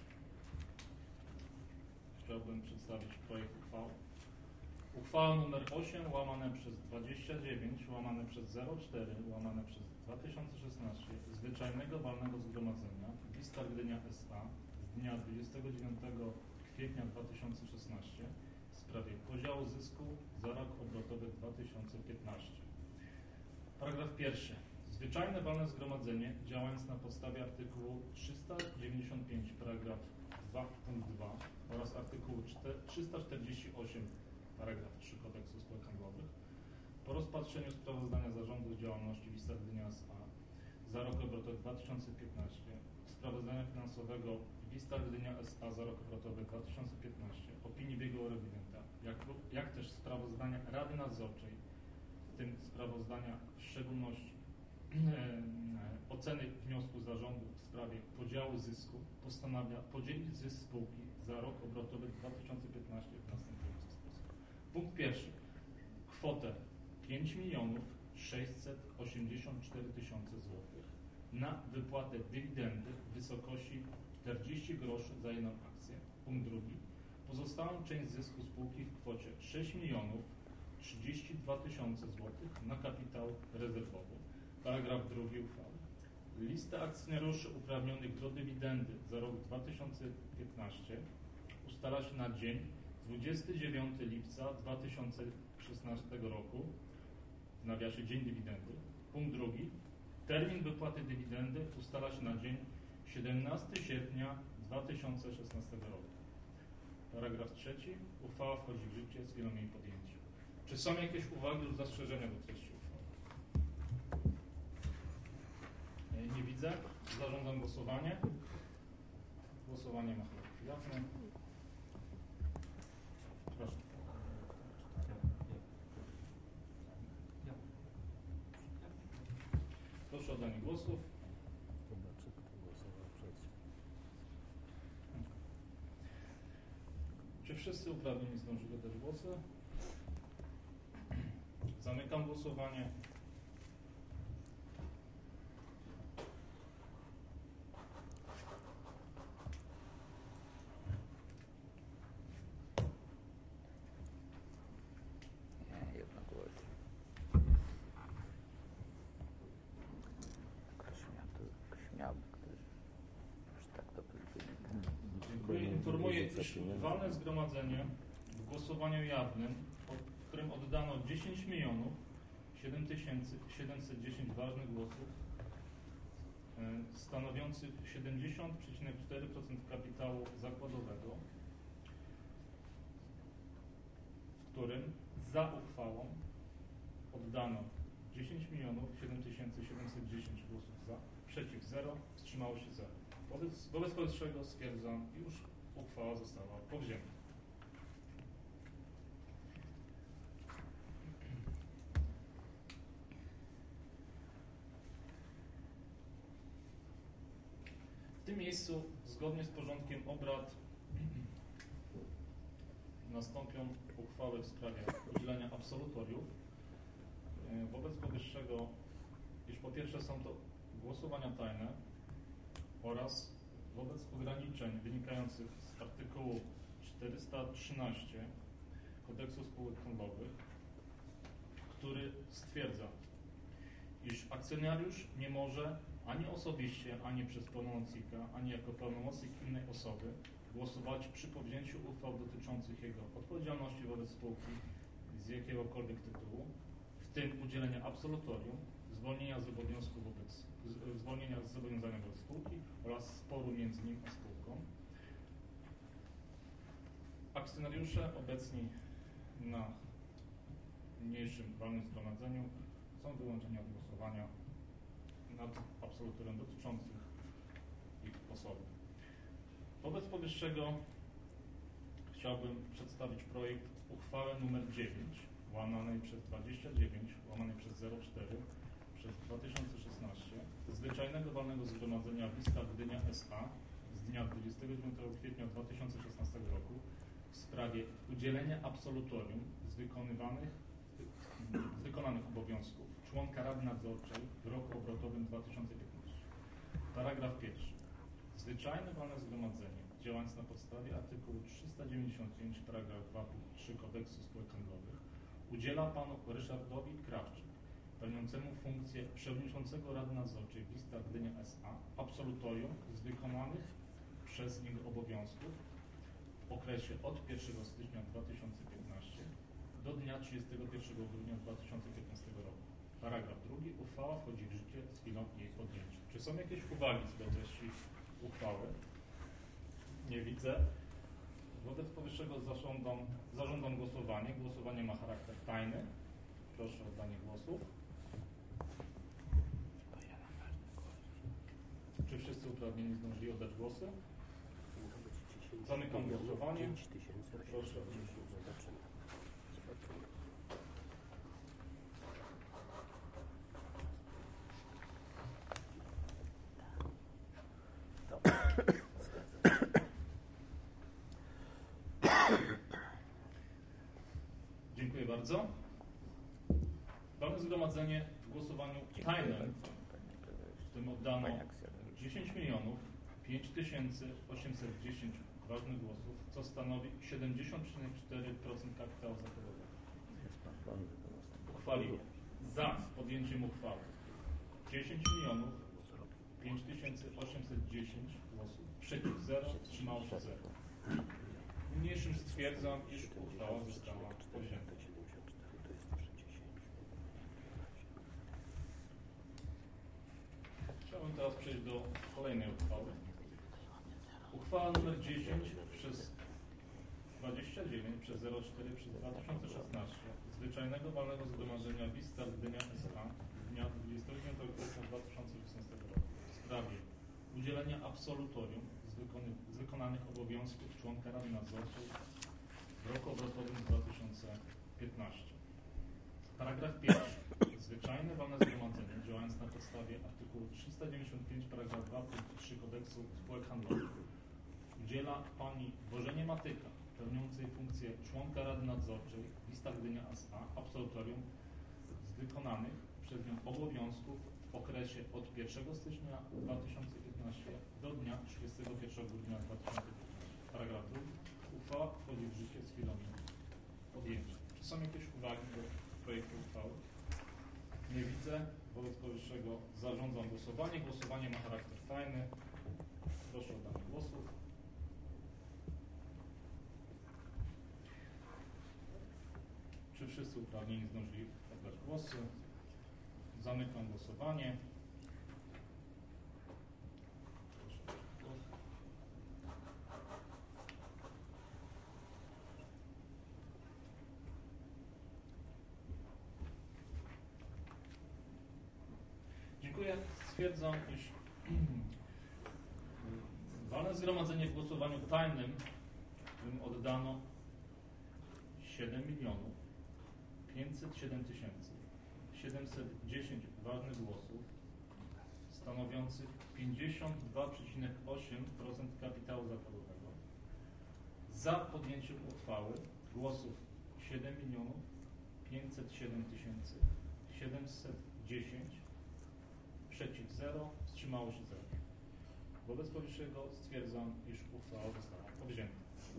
Chciałbym przedstawić projekt uchwały. Uchwała nr osiem łamane przez dwadzieścia dziewięć łamane przez zero cztery łamane przez dwa tysiące szesnaście zwyczajnego walnego zgromadzenia Wistar Gdynia S A z dnia dwudziestego dziewiątego kwietnia dwa tysiące szesnastego w sprawie podziału zysku za rok obrotowy dwa tysiące piętnasty. Paragraf pierwszy. Zwyczajne walne zgromadzenie, działając na podstawie artykułu trzysta dziewięćdziesiąt pięć paragraf dwa punkt dwa oraz artykułu trzysta czterdzieści osiem paragraf trzy Kodeksu Spółek Handlowych, po rozpatrzeniu sprawozdania zarządu z działalności Wistar Gdynia S A za rok obrotowy dwa tysiące piętnasty, sprawozdania finansowego Wistar Gdynia S A za rok obrotowy dwa tysiące piętnasty, opinii biegłego rewidenta, jak, jak też sprawozdania Rady Nadzorczej, w tym sprawozdania w szczególności oceny wniosku zarządu w sprawie podziału zysku, postanawia podzielić zysk spółki za rok obrotowy dwa tysiące piętnasty w następujący sposób. Punkt pierwszy. Kwotę pięć milionów sześćset osiemdziesiąt cztery tysiące złotych na wypłatę dywidendy w wysokości czterdzieści groszy za jedną akcję. Punkt drugi. Pozostałą część zysku spółki w kwocie sześć milionów trzydzieści dwa tysiące złotych na kapitał rezerwowy. Paragraf drugi uchwały. Listę akcjonariuszy uprawnionych do dywidendy za rok dwa tysiące piętnasty ustala się na dzień dwudziestego dziewiątego lipca dwa tysiące szesnastego roku, w nawiasie dzień dywidendy. Punkt drugi. Termin wypłaty dywidendy ustala się na dzień siedemnastego sierpnia dwa tysiące szesnastego roku. Paragraf trzeci. Uchwała wchodzi w życie z chwilą jej podjęcia. Czy są jakieś uwagi lub zastrzeżenia do treści uchwały? Nie widzę. Zarządzam głosowanie. Głosowanie ma charakter jawny. Proszę. Proszę o oddanie głosów. Zobaczę, kto głosował przeciw. Czy wszyscy uprawnieni zdążyli oddać głosy? Zamykam głosowanie. Nie, jednogłośnie. Ktoś miał to, śmiałby ktoś. Już tak to wynika. Dziękuję. Informuję, iż walne zgromadzenie w głosowaniu jawnym, w którym oddano dziesięć milionów siedem tysięcy siedemset dziesięć ważnych głosów, stanowiących siedemdziesiąt przecinek cztery procent kapitału zakładowego, w którym za uchwałą oddano dziesięć milionów siedem tysięcy siedemset dziesięć głosów za, przeciw zero, wstrzymało się zero. Wobec, wobec powyższego stwierdzam, już uchwała została powzięta. W tym miejscu, zgodnie z porządkiem obrad, nastąpią uchwały w sprawie udzielenia absolutoriów. Wobec powyższego, iż po pierwsze są to głosowania tajne oraz wobec ograniczeń wynikających z artykułu czterysta trzynaście Kodeksu Spółek Handlowych, który stwierdza, iż akcjonariusz nie może ani osobiście, ani przez pełnomocnika, ani jako pełnomocnik innej osoby głosować przy powzięciu uchwał dotyczących jego odpowiedzialności wobec spółki z jakiegokolwiek tytułu, w tym udzielenia absolutorium, zwolnienia z obowiązku wobec, z, zwolnienia z zobowiązania wobec spółki oraz sporu między nim a spółką. Akcjonariusze obecni na niniejszym walnym zgromadzeniu są wyłączeni od głosowania nad absolutorium dotyczących ich osoby. Wobec powyższego chciałbym przedstawić projekt uchwały nr dziewięć łamanej przez dwadzieścia dziewięć łamanej przez zero cztery przez dwa tysiące szesnaście Zwyczajnego Walnego Zgromadzenia Wista Gdynia S A z dnia dwudziestego dziewiątego kwietnia dwa tysiące szesnastego roku w sprawie udzielenia absolutorium z wykonywanych z wykonanych obowiązków członka Rady Nadzorczej w roku obrotowym dwa tysiące piętnastym. Paragraf pierwszy. Zwyczajne Walne Zgromadzenie, działając na podstawie artykułu trzysta dziewięćdziesiąt pięć paragraf dwa punkt trzy Kodeksu Spółek Handlowych, udziela panu Ryszardowi Krawczyk, pełniącemu funkcję przewodniczącego Rady Nadzorczej Wista Gdynia S A, absolutorium z wykonanych przez niego obowiązków w okresie od pierwszego stycznia dwa tysiące piętnastego do dnia trzydziestego pierwszego grudnia dwa tysiące piętnastego roku. Paragraf drugi. Uchwała wchodzi w życie z chwilą jej podjęcia. Czy są jakieś uwagi co do treści uchwały? Nie widzę. Wobec powyższego zażądam, zażądam głosowanie. Głosowanie ma charakter tajny. Proszę o oddanie głosów. Czy wszyscy uprawnieni zdążyli oddać głosy? Zamykam głosowanie. Proszę o oddanie głosu. Dziękuję bardzo. Walne Zgromadzenie w głosowaniu tajnym, w tym oddano dziesięć milionów pięć tysięcy osiemset dziesięć ważnych głosów, co stanowi siedemdziesiąt przecinek cztery procent kapitału zakładowego. Uchwaliło za podjęciem uchwały dziesięć milionów pięć tysięcy osiemset dziesięć głosów, przeciw zero, wstrzymało się zero. Niniejszym stwierdzam, iż uchwała została podjęta. Chciałbym teraz przejść do kolejnej uchwały. Uchwała nr dziesięć przez dwadzieścia dziewięć przez zero cztery przez dwa tysiące szesnaście Zwyczajnego Walnego Zgromadzenia Wista Gdynia S A z dnia dwudziestego dziewiątego kwietnia dwa tysiące szesnastego roku w sprawie udzielenia absolutorium z, wykony, z wykonanych obowiązków członka Rady Nadzorczej w roku obrotowym dwa tysiące piętnastym. Paragraf pierwszy. Zwyczajne Walne Zgromadzenie, działając na podstawie artykułu trzysta dziewięćdziesiąt pięć paragraf dwa punkt trzy Kodeksu Spółek Handlowych, udziela pani Bożenie Matyka, pełniącej funkcję członka Rady Nadzorczej Wista Gdynia S A, absolutorium z wykonanych przez nią obowiązków w okresie od pierwszego stycznia dwa tysiące piętnastego do dnia trzydziestego pierwszego grudnia dwa tysiące piętnastego. Paragraf drugi. Uchwała wchodzi w życie z chwilą podjęcia. Czy są jakieś uwagi do projektu uchwały? Nie widzę. Wobec powyższego zarządzam głosowanie. Głosowanie ma charakter tajny. Proszę o oddanie głosów. Czy wszyscy uprawnieni zdążyli oddać głosy? Zamykam głosowanie. Proszę o głos. Dziękuję. Stwierdzam, iż walne zgromadzenie w głosowaniu tajnym, w którym oddano siedem milionów pięćset siedem tysięcy siedemset dziesięć ważnych głosów, stanowiących pięćdziesiąt dwa przecinek osiem procent kapitału zakładowego. Za podjęciem uchwały głosów siedem milionów pięćset siedem tysięcy siedemset dziesięć przeciw zero, wstrzymało się zero. Wobec powyższego stwierdzam, iż uchwała została powzięta.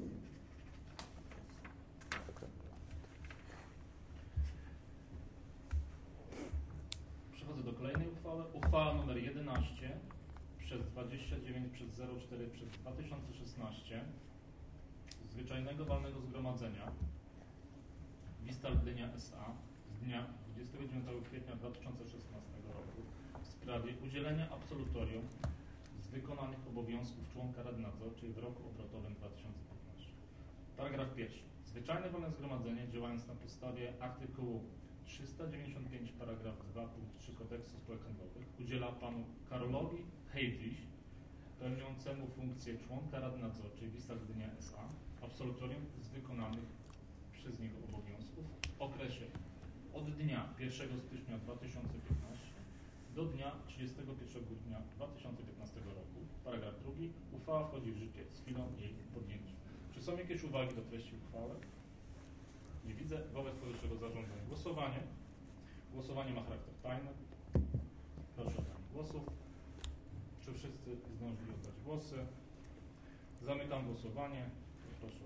Przechodzę do kolejnej uchwały. Uchwała nr jedenaście przez dwadzieścia dziewięć przez zero cztery przez dwa tysiące szesnaście Zwyczajnego Walnego Zgromadzenia Wistal Gdynia S A z dnia dwudziestego dziewiątego kwietnia dwa tysiące szesnastego roku w sprawie udzielenia absolutorium z wykonanych obowiązków członka Rady Nadzorczej w roku obrotowym dwa tysiące piętnastym. Paragraf pierwszy. Zwyczajne Walne Zgromadzenie, działając na podstawie artykułu trzysta dziewięćdziesiąt pięć paragraf dwa punkt trzy Kodeksu Spółek Handlowych udziela panu Karolowi Hejdrich, pełniącemu funkcję członka Rady Nadzorczej Wistal Gdynia S A, absolutorium z wykonanych przez niego obowiązków w okresie od dnia pierwszego stycznia dwa tysiące piętnastego do dnia trzydziestego pierwszego grudnia dwa tysiące piętnastego roku. Paragraf drugi. Uchwała wchodzi w życie z chwilą jej podjęcia. Czy są jakieś uwagi do treści uchwały? Nie widzę. Wobec powyższego zarządzam głosowanie. Głosowanie ma charakter tajny. Proszę o oddanie głosów. Czy wszyscy zdążyli oddać głosy? Zamykam głosowanie. Proszę.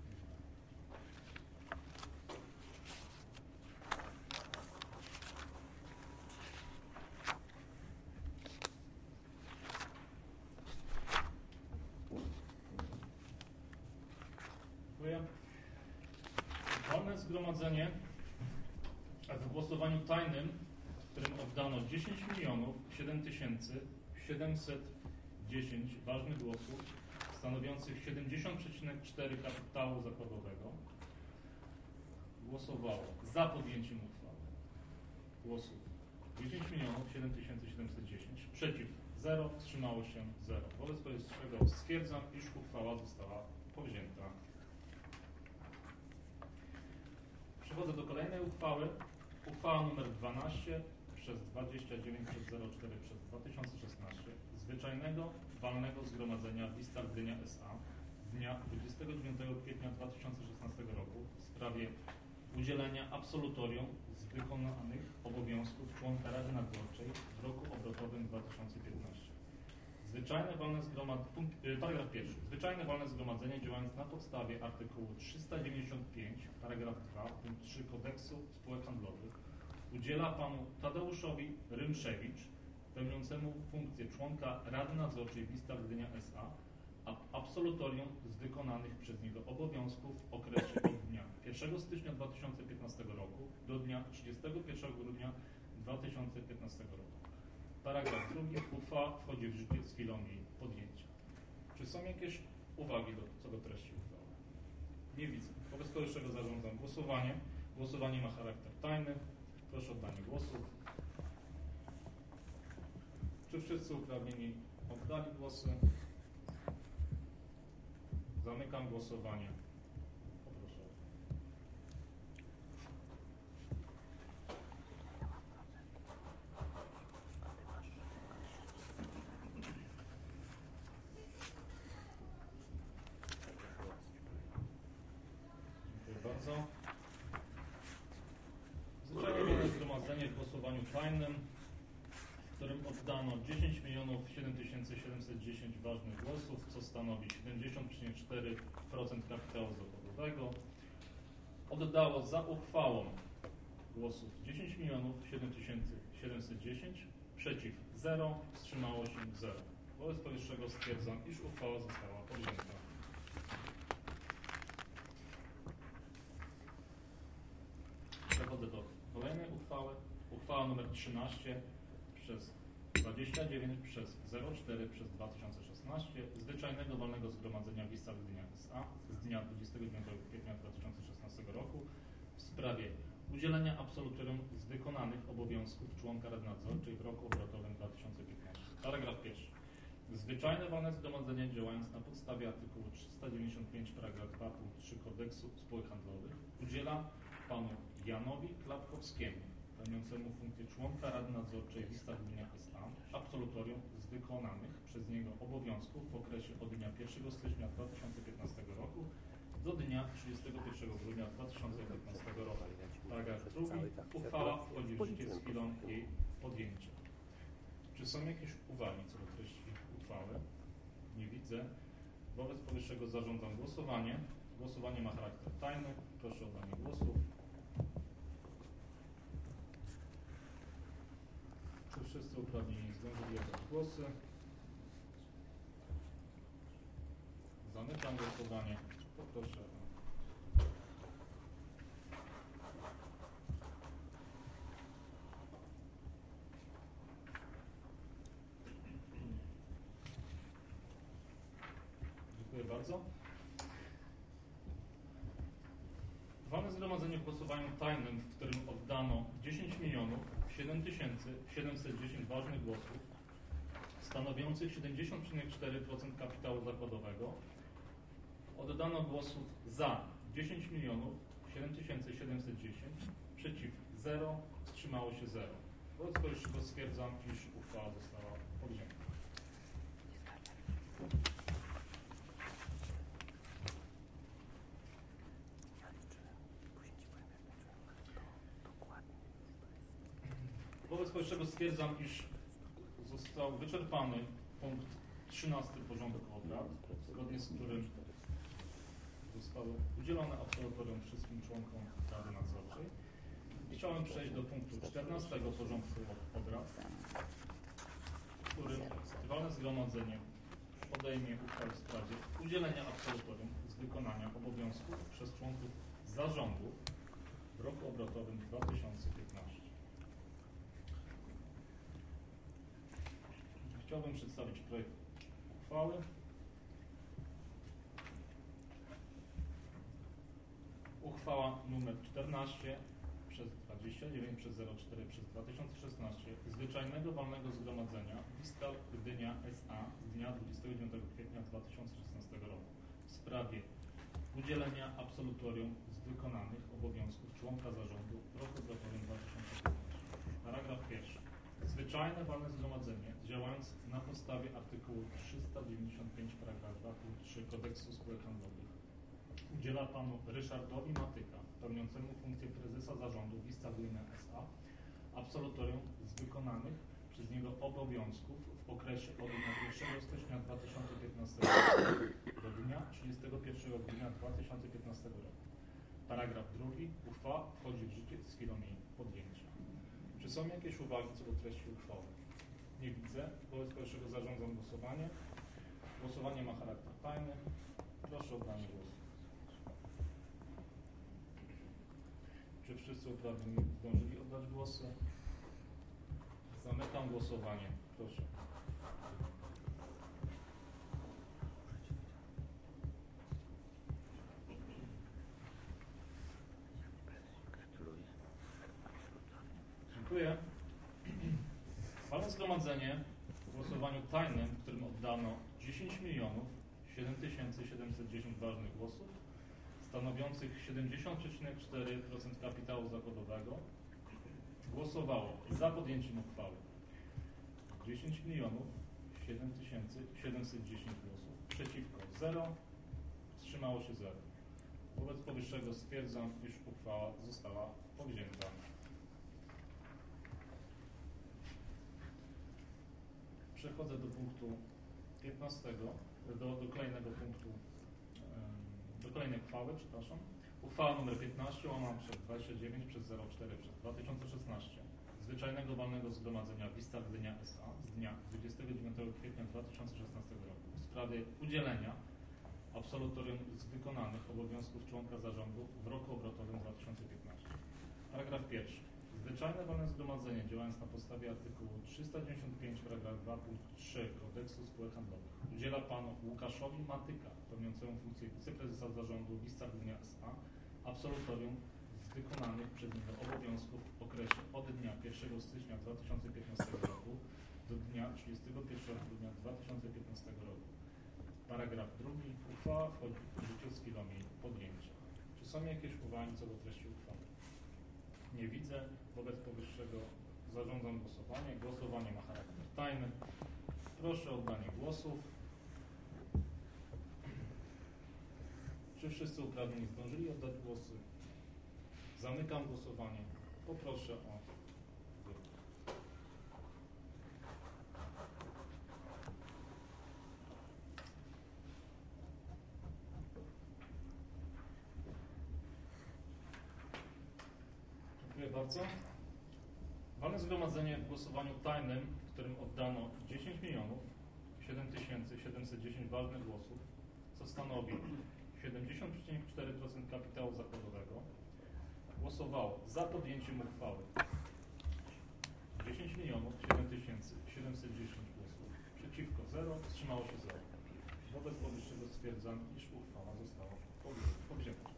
Dziękuję. Walne Zgromadzenie w głosowaniu tajnym, w którym oddano dziesięć milionów siedem tysięcy siedemset dziesięć ważnych głosów, stanowiących siedemdziesiąt przecinek cztery kapitału zakładowego, głosowało za podjęciem uchwały. Głosów dziesięć milionów siedem tysięcy siedemset dziesięć, przeciw zero, wstrzymało się zero. Wobec powyższego stwierdzam, iż uchwała została powzięta. Przechodzę do kolejnej uchwały. Uchwała nr dwanaście przez dwadzieścia dziewięć przez zero cztery przez dwa tysiące szesnaście Zwyczajnego Walnego Zgromadzenia Wistal Gdynia S A z dnia dwudziestego dziewiątego kwietnia dwa tysiące szesnastego roku w sprawie udzielenia absolutorium z wykonanych obowiązków członka Rady Nadzorczej w roku obrotowym dwa tysiące piętnastym. Zwyczajne Walne Zgromadzenie, paragraf pierwszy. Zwyczajne Walne Zgromadzenie, działając na podstawie artykułu trzysta dziewięćdziesiąt pięć, paragraf dwa, punkt trzy Kodeksu Spółek Handlowych, udziela panu Tadeuszowi Rymszewicz, pełniącemu funkcję członka Rady Nadzorczej Wistal Gdynia S A, absolutorium z wykonanych przez niego obowiązków w okresie od dnia pierwszego stycznia dwa tysiące piętnastego roku do dnia trzydziestego pierwszego grudnia dwa tysiące piętnastego roku. Paragraf drugi. Uchwała wchodzi w życie z chwilą jej podjęcia. Czy są jakieś uwagi do, co do treści uchwały? Nie widzę. Wobec powyższego zarządzam głosowanie. Głosowanie ma charakter tajny. Proszę o oddanie głosów. Czy wszyscy uprawnieni oddali głosy? Zamykam głosowanie. Poproszę. Dziękuję bardzo. Zwyczajnie Walne Zgromadzenie w głosowaniu tajnym, w którym oddano dziesięć milionów siedem tysięcy siedemset dziesięć ważnych głosów, co stanowi siedemdziesiąt przecinek cztery procent kapitału zakładowego, oddało za uchwałą głosów dziesięć milionów siedem tysięcy siedemset dziesięć, przeciw zero, wstrzymało się zero. Wobec powyższego stwierdzam, iż uchwała została podjęta. Przechodzę do kolejnej uchwały. Uchwała nr trzynaście przez dwadzieścia dziewięć przez zero cztery przez dwa tysiące szesnaście Zwyczajnego Walnego Zgromadzenia Wistal Gdynia S A z dnia dwudziestego dziewiątego kwietnia dwa tysiące szesnastego roku w sprawie udzielenia absolutorium z wykonanych obowiązków członka Rady Nadzorczej w roku obrotowym dwa tysiące piętnastym. Paragraf pierwszy. Zwyczajne Walne Zgromadzenie, działając na podstawie artykułu trzysta dziewięćdziesiąt pięć paragraf dwa punkt trzy Kodeksu Spółek Handlowych, udziela panu Janowi Klapkowskiemu, pełniącemu funkcję członka Rady Nadzorczej Wistal Gdynia S A, absolutorium z wykonanych przez niego obowiązków w okresie od dnia pierwszego stycznia dwa tysiące piętnastego roku do dnia trzydziestego pierwszego grudnia dwa tysiące piętnastego roku. Paragraf drugi. Uchwała wchodzi w życie z chwilą jej podjęcia. Czy są jakieś uwagi co do treści uchwały? Nie widzę. Wobec powyższego zarządzam głosowanie. Głosowanie ma charakter tajny. Proszę o oddanie głosów. Czy wszyscy uprawnieni zdążyli oddać głosy? Zamykam głosowanie. Poproszę o Dziękuję bardzo. Walne zgromadzenie w głosowaniu tajnym, w którym oddano dziesięć milionów siedem tysięcy siedemset dziesięć ważnych głosów, stanowiących siedemdziesiąt przecinek cztery procent kapitału zakładowego, oddano głosów za dziesięć milionów siedem tysięcy siedemset dziesięć, przeciw zero, wstrzymało się zero. Wobec powyższego stwierdzam, iż uchwała została podjęta. Wobec powyższego stwierdzam, iż został wyczerpany punkt trzynasty porządku obrad, zgodnie z którym zostało udzielone absolutorium wszystkim członkom Rady Nadzorczej. I chciałem przejść do punktu czternastego porządku obrad, w którym walne zgromadzenie podejmie uchwałę w sprawie udzielenia absolutorium z wykonania obowiązków przez członków zarządu w roku obrotowym dwa tysiące piętnastym. Chciałbym przedstawić projekt uchwały. Uchwała nr czternaście przez dwadzieścia dziewięć przez zero cztery przez dwa tysiące szesnaście Zwyczajnego Walnego Zgromadzenia Vistal Gdynia S A z dnia dwudziestego dziewiątego kwietnia dwa tysiące szesnastego roku w sprawie udzielenia absolutorium z wykonanych obowiązków członka zarządu w roku obrotowym dwa tysiące piętnastym. Paragraf pierwszy. Zwyczajne Walne Zgromadzenie, działając na podstawie artykułu trzysta dziewięćdziesiąt pięć paragraf dwa punkt trzy Kodeksu Spółek Handlowych, udziela panu Ryszardowi Matyka, pełniącemu funkcję prezesa zarządu Vistal Gdynia S A, absolutorium z wykonanych przez niego obowiązków w okresie od dnia pierwszego stycznia dwa tysiące piętnastego roku do dnia trzydziestego pierwszego grudnia dwa tysiące piętnastego roku. Paragraf drugi. Uchwała wchodzi w życie z chwilą jej podjęcia. Czy są jakieś uwagi co do treści uchwały? Nie widzę. Wobec powyższego zarządzam głosowanie. Głosowanie ma charakter tajny. Proszę o oddanie głosu. Czy wszyscy uprawnieni zdążyli oddać głosy? Zamykam głosowanie. Proszę. Dziękuję. Walne zgromadzenie w głosowaniu tajnym, w którym oddano dziesięć milionów siedem tysięcy siedemset dziesięć ważnych głosów, stanowiących siedemdziesiąt przecinek cztery procent kapitału zakładowego, głosowało za podjęciem uchwały dziesięć milionów siedem tysięcy siedemset dziesięć głosów, przeciwko zero, wstrzymało się zero. Wobec powyższego stwierdzam, iż uchwała została podjęta. Przechodzę do punktu piętnastego, do, do kolejnego punktu, do kolejnej uchwały, przepraszam. Uchwała nr piętnaście, łamana przez dwadzieścia dziewięć przez zero cztery przez dwa tysiące szesnaście Zwyczajnego Walnego Zgromadzenia Vistal Gdynia S A z dnia dwudziestego dziewiątego kwietnia dwa tysiące szesnastego roku w sprawie udzielenia absolutorium z wykonanych obowiązków członka zarządu w roku obrotowym dwa tysiące piętnastym. Paragraf pierwszy. Zwyczajne Walne Zgromadzenie, działając na podstawie artykułu trzysta dziewięćdziesiąt pięć paragraf dwa punkt trzy Kodeksu Spółek Handlowych, udziela panu Łukaszowi Matyka, pełniącemu funkcję wiceprezesa zarządu Vistal Gdynia S A, absolutorium z wykonanych przez niego obowiązków w okresie od dnia pierwszego stycznia dwa tysiące piętnastego roku do dnia trzydziestego pierwszego grudnia dwa tysiące piętnastego roku. Paragraf drugi. Uchwała wchodzi w życie z chwilą jej podjęcia. Czy są jakieś uwagi co do treści uchwały? Nie widzę. Wobec powyższego zarządzam głosowanie. Głosowanie ma charakter tajny. Proszę o oddanie głosów. Czy wszyscy uprawnieni zdążyli oddać głosy? Zamykam głosowanie. Poproszę o wybór. bardzo. Walne zgromadzenie w głosowaniu tajnym, w którym oddano dziesięć milionów siedem tysięcy siedemset dziesięć ważnych głosów, co stanowi siedemdziesiąt przecinek cztery procent kapitału zakładowego, głosowało za podjęciem uchwały dziesięć milionów siedem tysięcy siedemset dziesięć głosów, przeciwko zero, wstrzymało się zero. Wobec powyższego stwierdzam, iż uchwała została powzięta.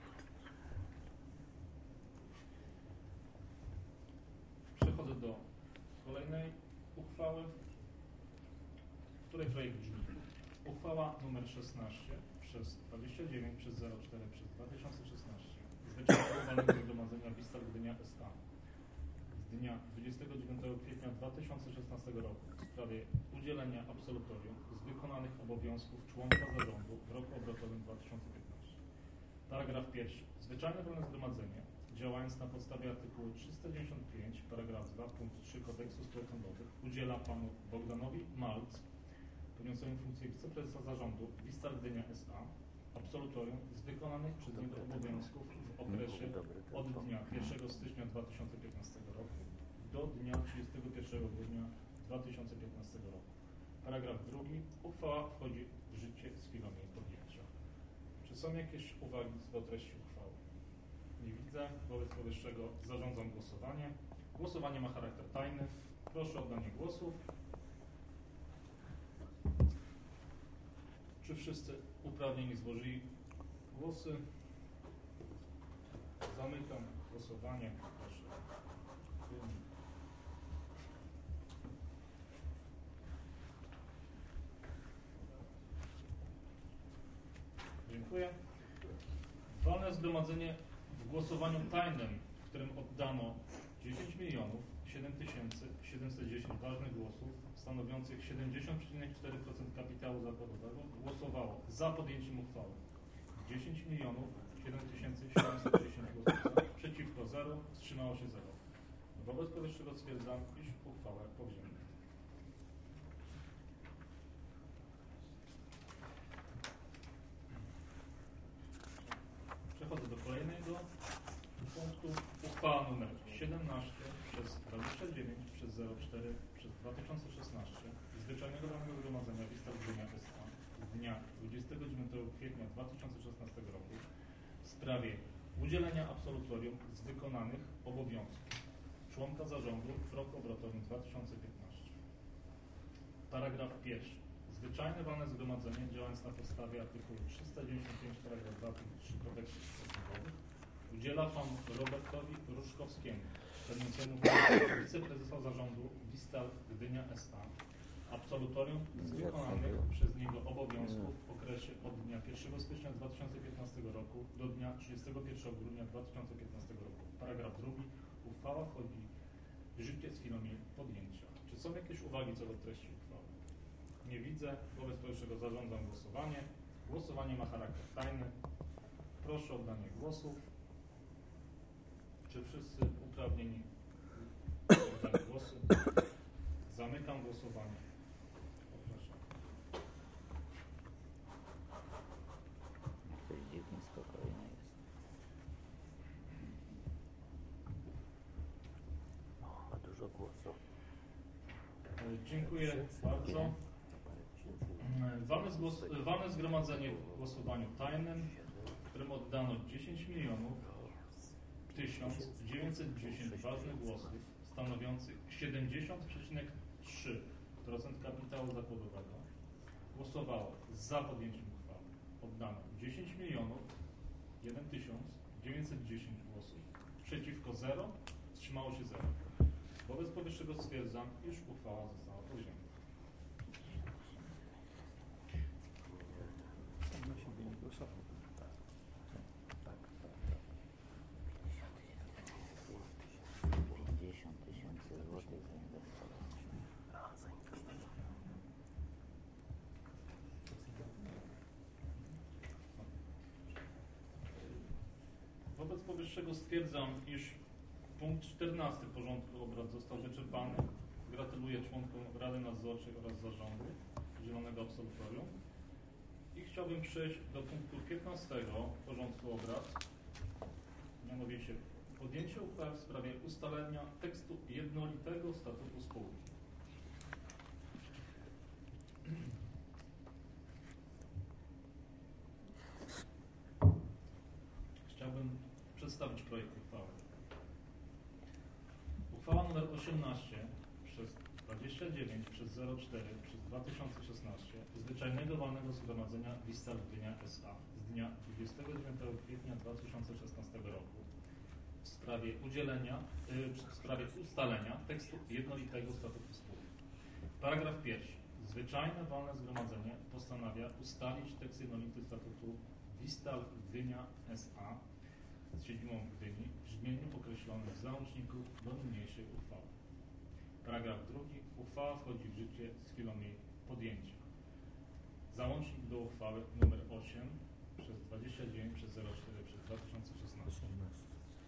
Przechodzę do kolejnej uchwały, której projekt brzmi: uchwała nr szesnaście przez dwadzieścia dziewięć przez zero cztery przez dwa tysiące szesnaście Zwyczajnego Walnego Zgromadzenia Wistar Gdynia S A z dnia dwudziestego dziewiątego kwietnia dwa tysiące szesnastego roku w sprawie udzielenia absolutorium z wykonanych obowiązków członka zarządu w roku obrotowym dwa tysiące piętnastym. Paragraf pierwszy. Zwyczajne Walne Zgromadzenie, działając na podstawie artykułu trzysta dziewięćdziesiąt pięć paragraf dwa punkt trzy Kodeksu spółek handlowych, udziela panu Bogdanowi Malc, pełniącemu funkcję wiceprezesa zarządu Wistar Gdynia S A, absolutorium z wykonanych przez niego obowiązków w okresie od dnia pierwszego stycznia dwa tysiące piętnastego roku do dnia trzydziestego pierwszego grudnia dwa tysiące piętnastego roku. Paragraf drugi. Uchwała wchodzi w życie z chwilą jej podjęcia. Czy są jakieś uwagi co do treści uchwały? Nie widzę. Wobec powyższego zarządzam głosowanie. Głosowanie ma charakter tajny. Proszę o oddanie głosów. Czy wszyscy uprawnieni złożyli głosy? Zamykam głosowanie. Proszę. Dziękuję. Walne zgromadzenie w głosowaniu tajnym, w którym oddano dziesięć milionów siedem tysięcy siedemset dziesięć ważnych głosów, stanowiących siedemdziesiąt przecinek cztery procent kapitału zakładowego, głosowało za podjęciem uchwały dziesięć milionów siedem tysięcy siedemset dziesięć głosów za, przeciwko zero, wstrzymało się zero. Wobec powyższego stwierdzam, iż uchwałę powzięto. Przechodzę do kolejnego punktu. Uchwała nr siedemnaście przez dwadzieścia dziewięć przez zero cztery przez dwa tysiące szesnaście Zwyczajnego Walnego Zgromadzenia Wistar Gdynia S A z dnia dwudziestego dziewiątego kwietnia dwa tysiące szesnastego roku w sprawie udzielenia absolutorium z wykonanych obowiązków członka zarządu w roku obrotowym dwa tysiące piętnastym. Paragraf pierwszy. Zwyczajne Walne Zgromadzenie, działając na podstawie artykułu trzysta dziewięćdziesiąt pięć paragraf dwa punkt trzy Kodeksu spółek handlowych, udziela panu Robertowi Ruszkowskiemu, pełniącemu funkcję wiceprezesa zarządu Wistar Gdynia S A, absolutorium z wykonanych przez niego obowiązków w okresie od dnia pierwszego stycznia dwa tysiące piętnastego roku do dnia trzydziestego pierwszego grudnia dwa tysiące piętnastego roku. Paragraf drugi. Uchwała wchodzi w życie z chwilą jej podjęcia. Czy są jakieś uwagi co do treści uchwały? Nie widzę. Wobec powyższego zarządzam głosowanie. Głosowanie ma charakter tajny. Proszę o oddanie głosów. Czy wszyscy uprawnieni oddali głosy? Zamykam głosowanie. Proszę. To jest dziwnie spokojne jest. O, ma dużo głosu. Dziękuję bardzo. Walne, zgłos, walne zgromadzenie w głosowaniu tajnym, w którym oddano dziesięć milionów tysiąc dziewięćset dziesięć ważnych głosów, stanowiących siedemdziesiąt przecinek trzy procent kapitału zakładowego, głosowało za podjęciem uchwały. Oddano dziesięć milionów jeden tysiąc dziewięćset dziesięć głosów, przeciwko zero, wstrzymało się zero. Wobec powyższego stwierdzam, iż uchwała została podjęta. pięćdziesiąt tysięcy złotych zainwestowaliśmy. Wobec powyższego stwierdzam, iż punkt czternasty porządku obrad został wyczerpany. Gratuluję członkom Rady Nadzorczej oraz Zarządu udzielonego absolutorium. I chciałbym przejść do punktu piętnastego porządku obrad, mianowicie Podjęcie uchwały w sprawie ustalenia tekstu jednolitego statutu spółki. Chciałbym przedstawić projekt uchwały. Uchwała nr osiemnaście przez dwadzieścia dziewięć przez zero cztery przez dwa tysiące szesnaście Zwyczajnego Walnego Zgromadzenia Wistal Gdynia S A z dnia dwudziestego dziewiątego kwietnia dwa tysiące szesnastego roku w sprawie udzielenia, yy, w sprawie ustalenia tekstu jednolitego statutu spółki. Paragraf pierwszy. Zwyczajne Walne Zgromadzenie postanawia ustalić tekst jednolity statutu Wistal Gdynia S A z siedzibą w Gdyni w brzmieniu określonym w załączniku do niniejszej uchwały. Paragraf drugi. Uchwała wchodzi w życie z chwilą jej podjęcia. Załącznik do uchwały nr osiem przez dwadzieścia dziewięć przez zero cztery przez dwa tysiące szesnaście. osiemnaście.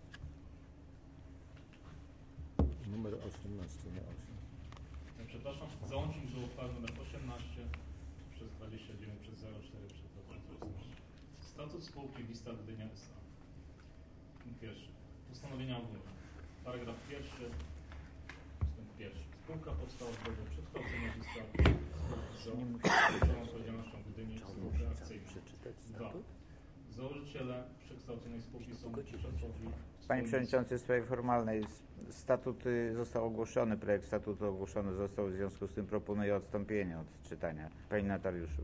Numer osiemnaście, nie osiem. Ja przepraszam, załącznik do uchwały nr osiemnaście przez dwadzieścia dziewięć przez zero cztery przez dwa tysiące szesnaście. Statut spółki Wistal Gdynia S A. Punkt pierwszy. Postanowienia ogólne. Paragraf pierwszy. Ustęp pierwszy. Spółka powstała w drodze przekształcenia Wistal z osobową odpowiedzialnością w Gdyni spółkę akcyjną. Przeczytać dwa. statut? Założyciele przekształconej spółki są szefowi. Panie Przewodniczący, w sprawie formalnej statut y, został ogłoszony, projekt statutu ogłoszony został, w związku z tym proponuję odstąpienie od czytania. Panie notariuszu.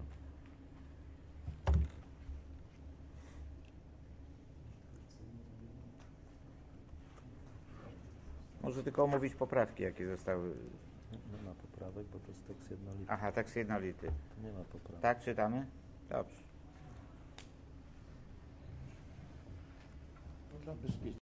Może tylko omówić poprawki, jakie zostały. Nie, nie ma poprawek, bo to jest tekst jednolity. Aha, tekst jednolity. Tu nie ma poprawek. Tak, czytamy? Dobrze.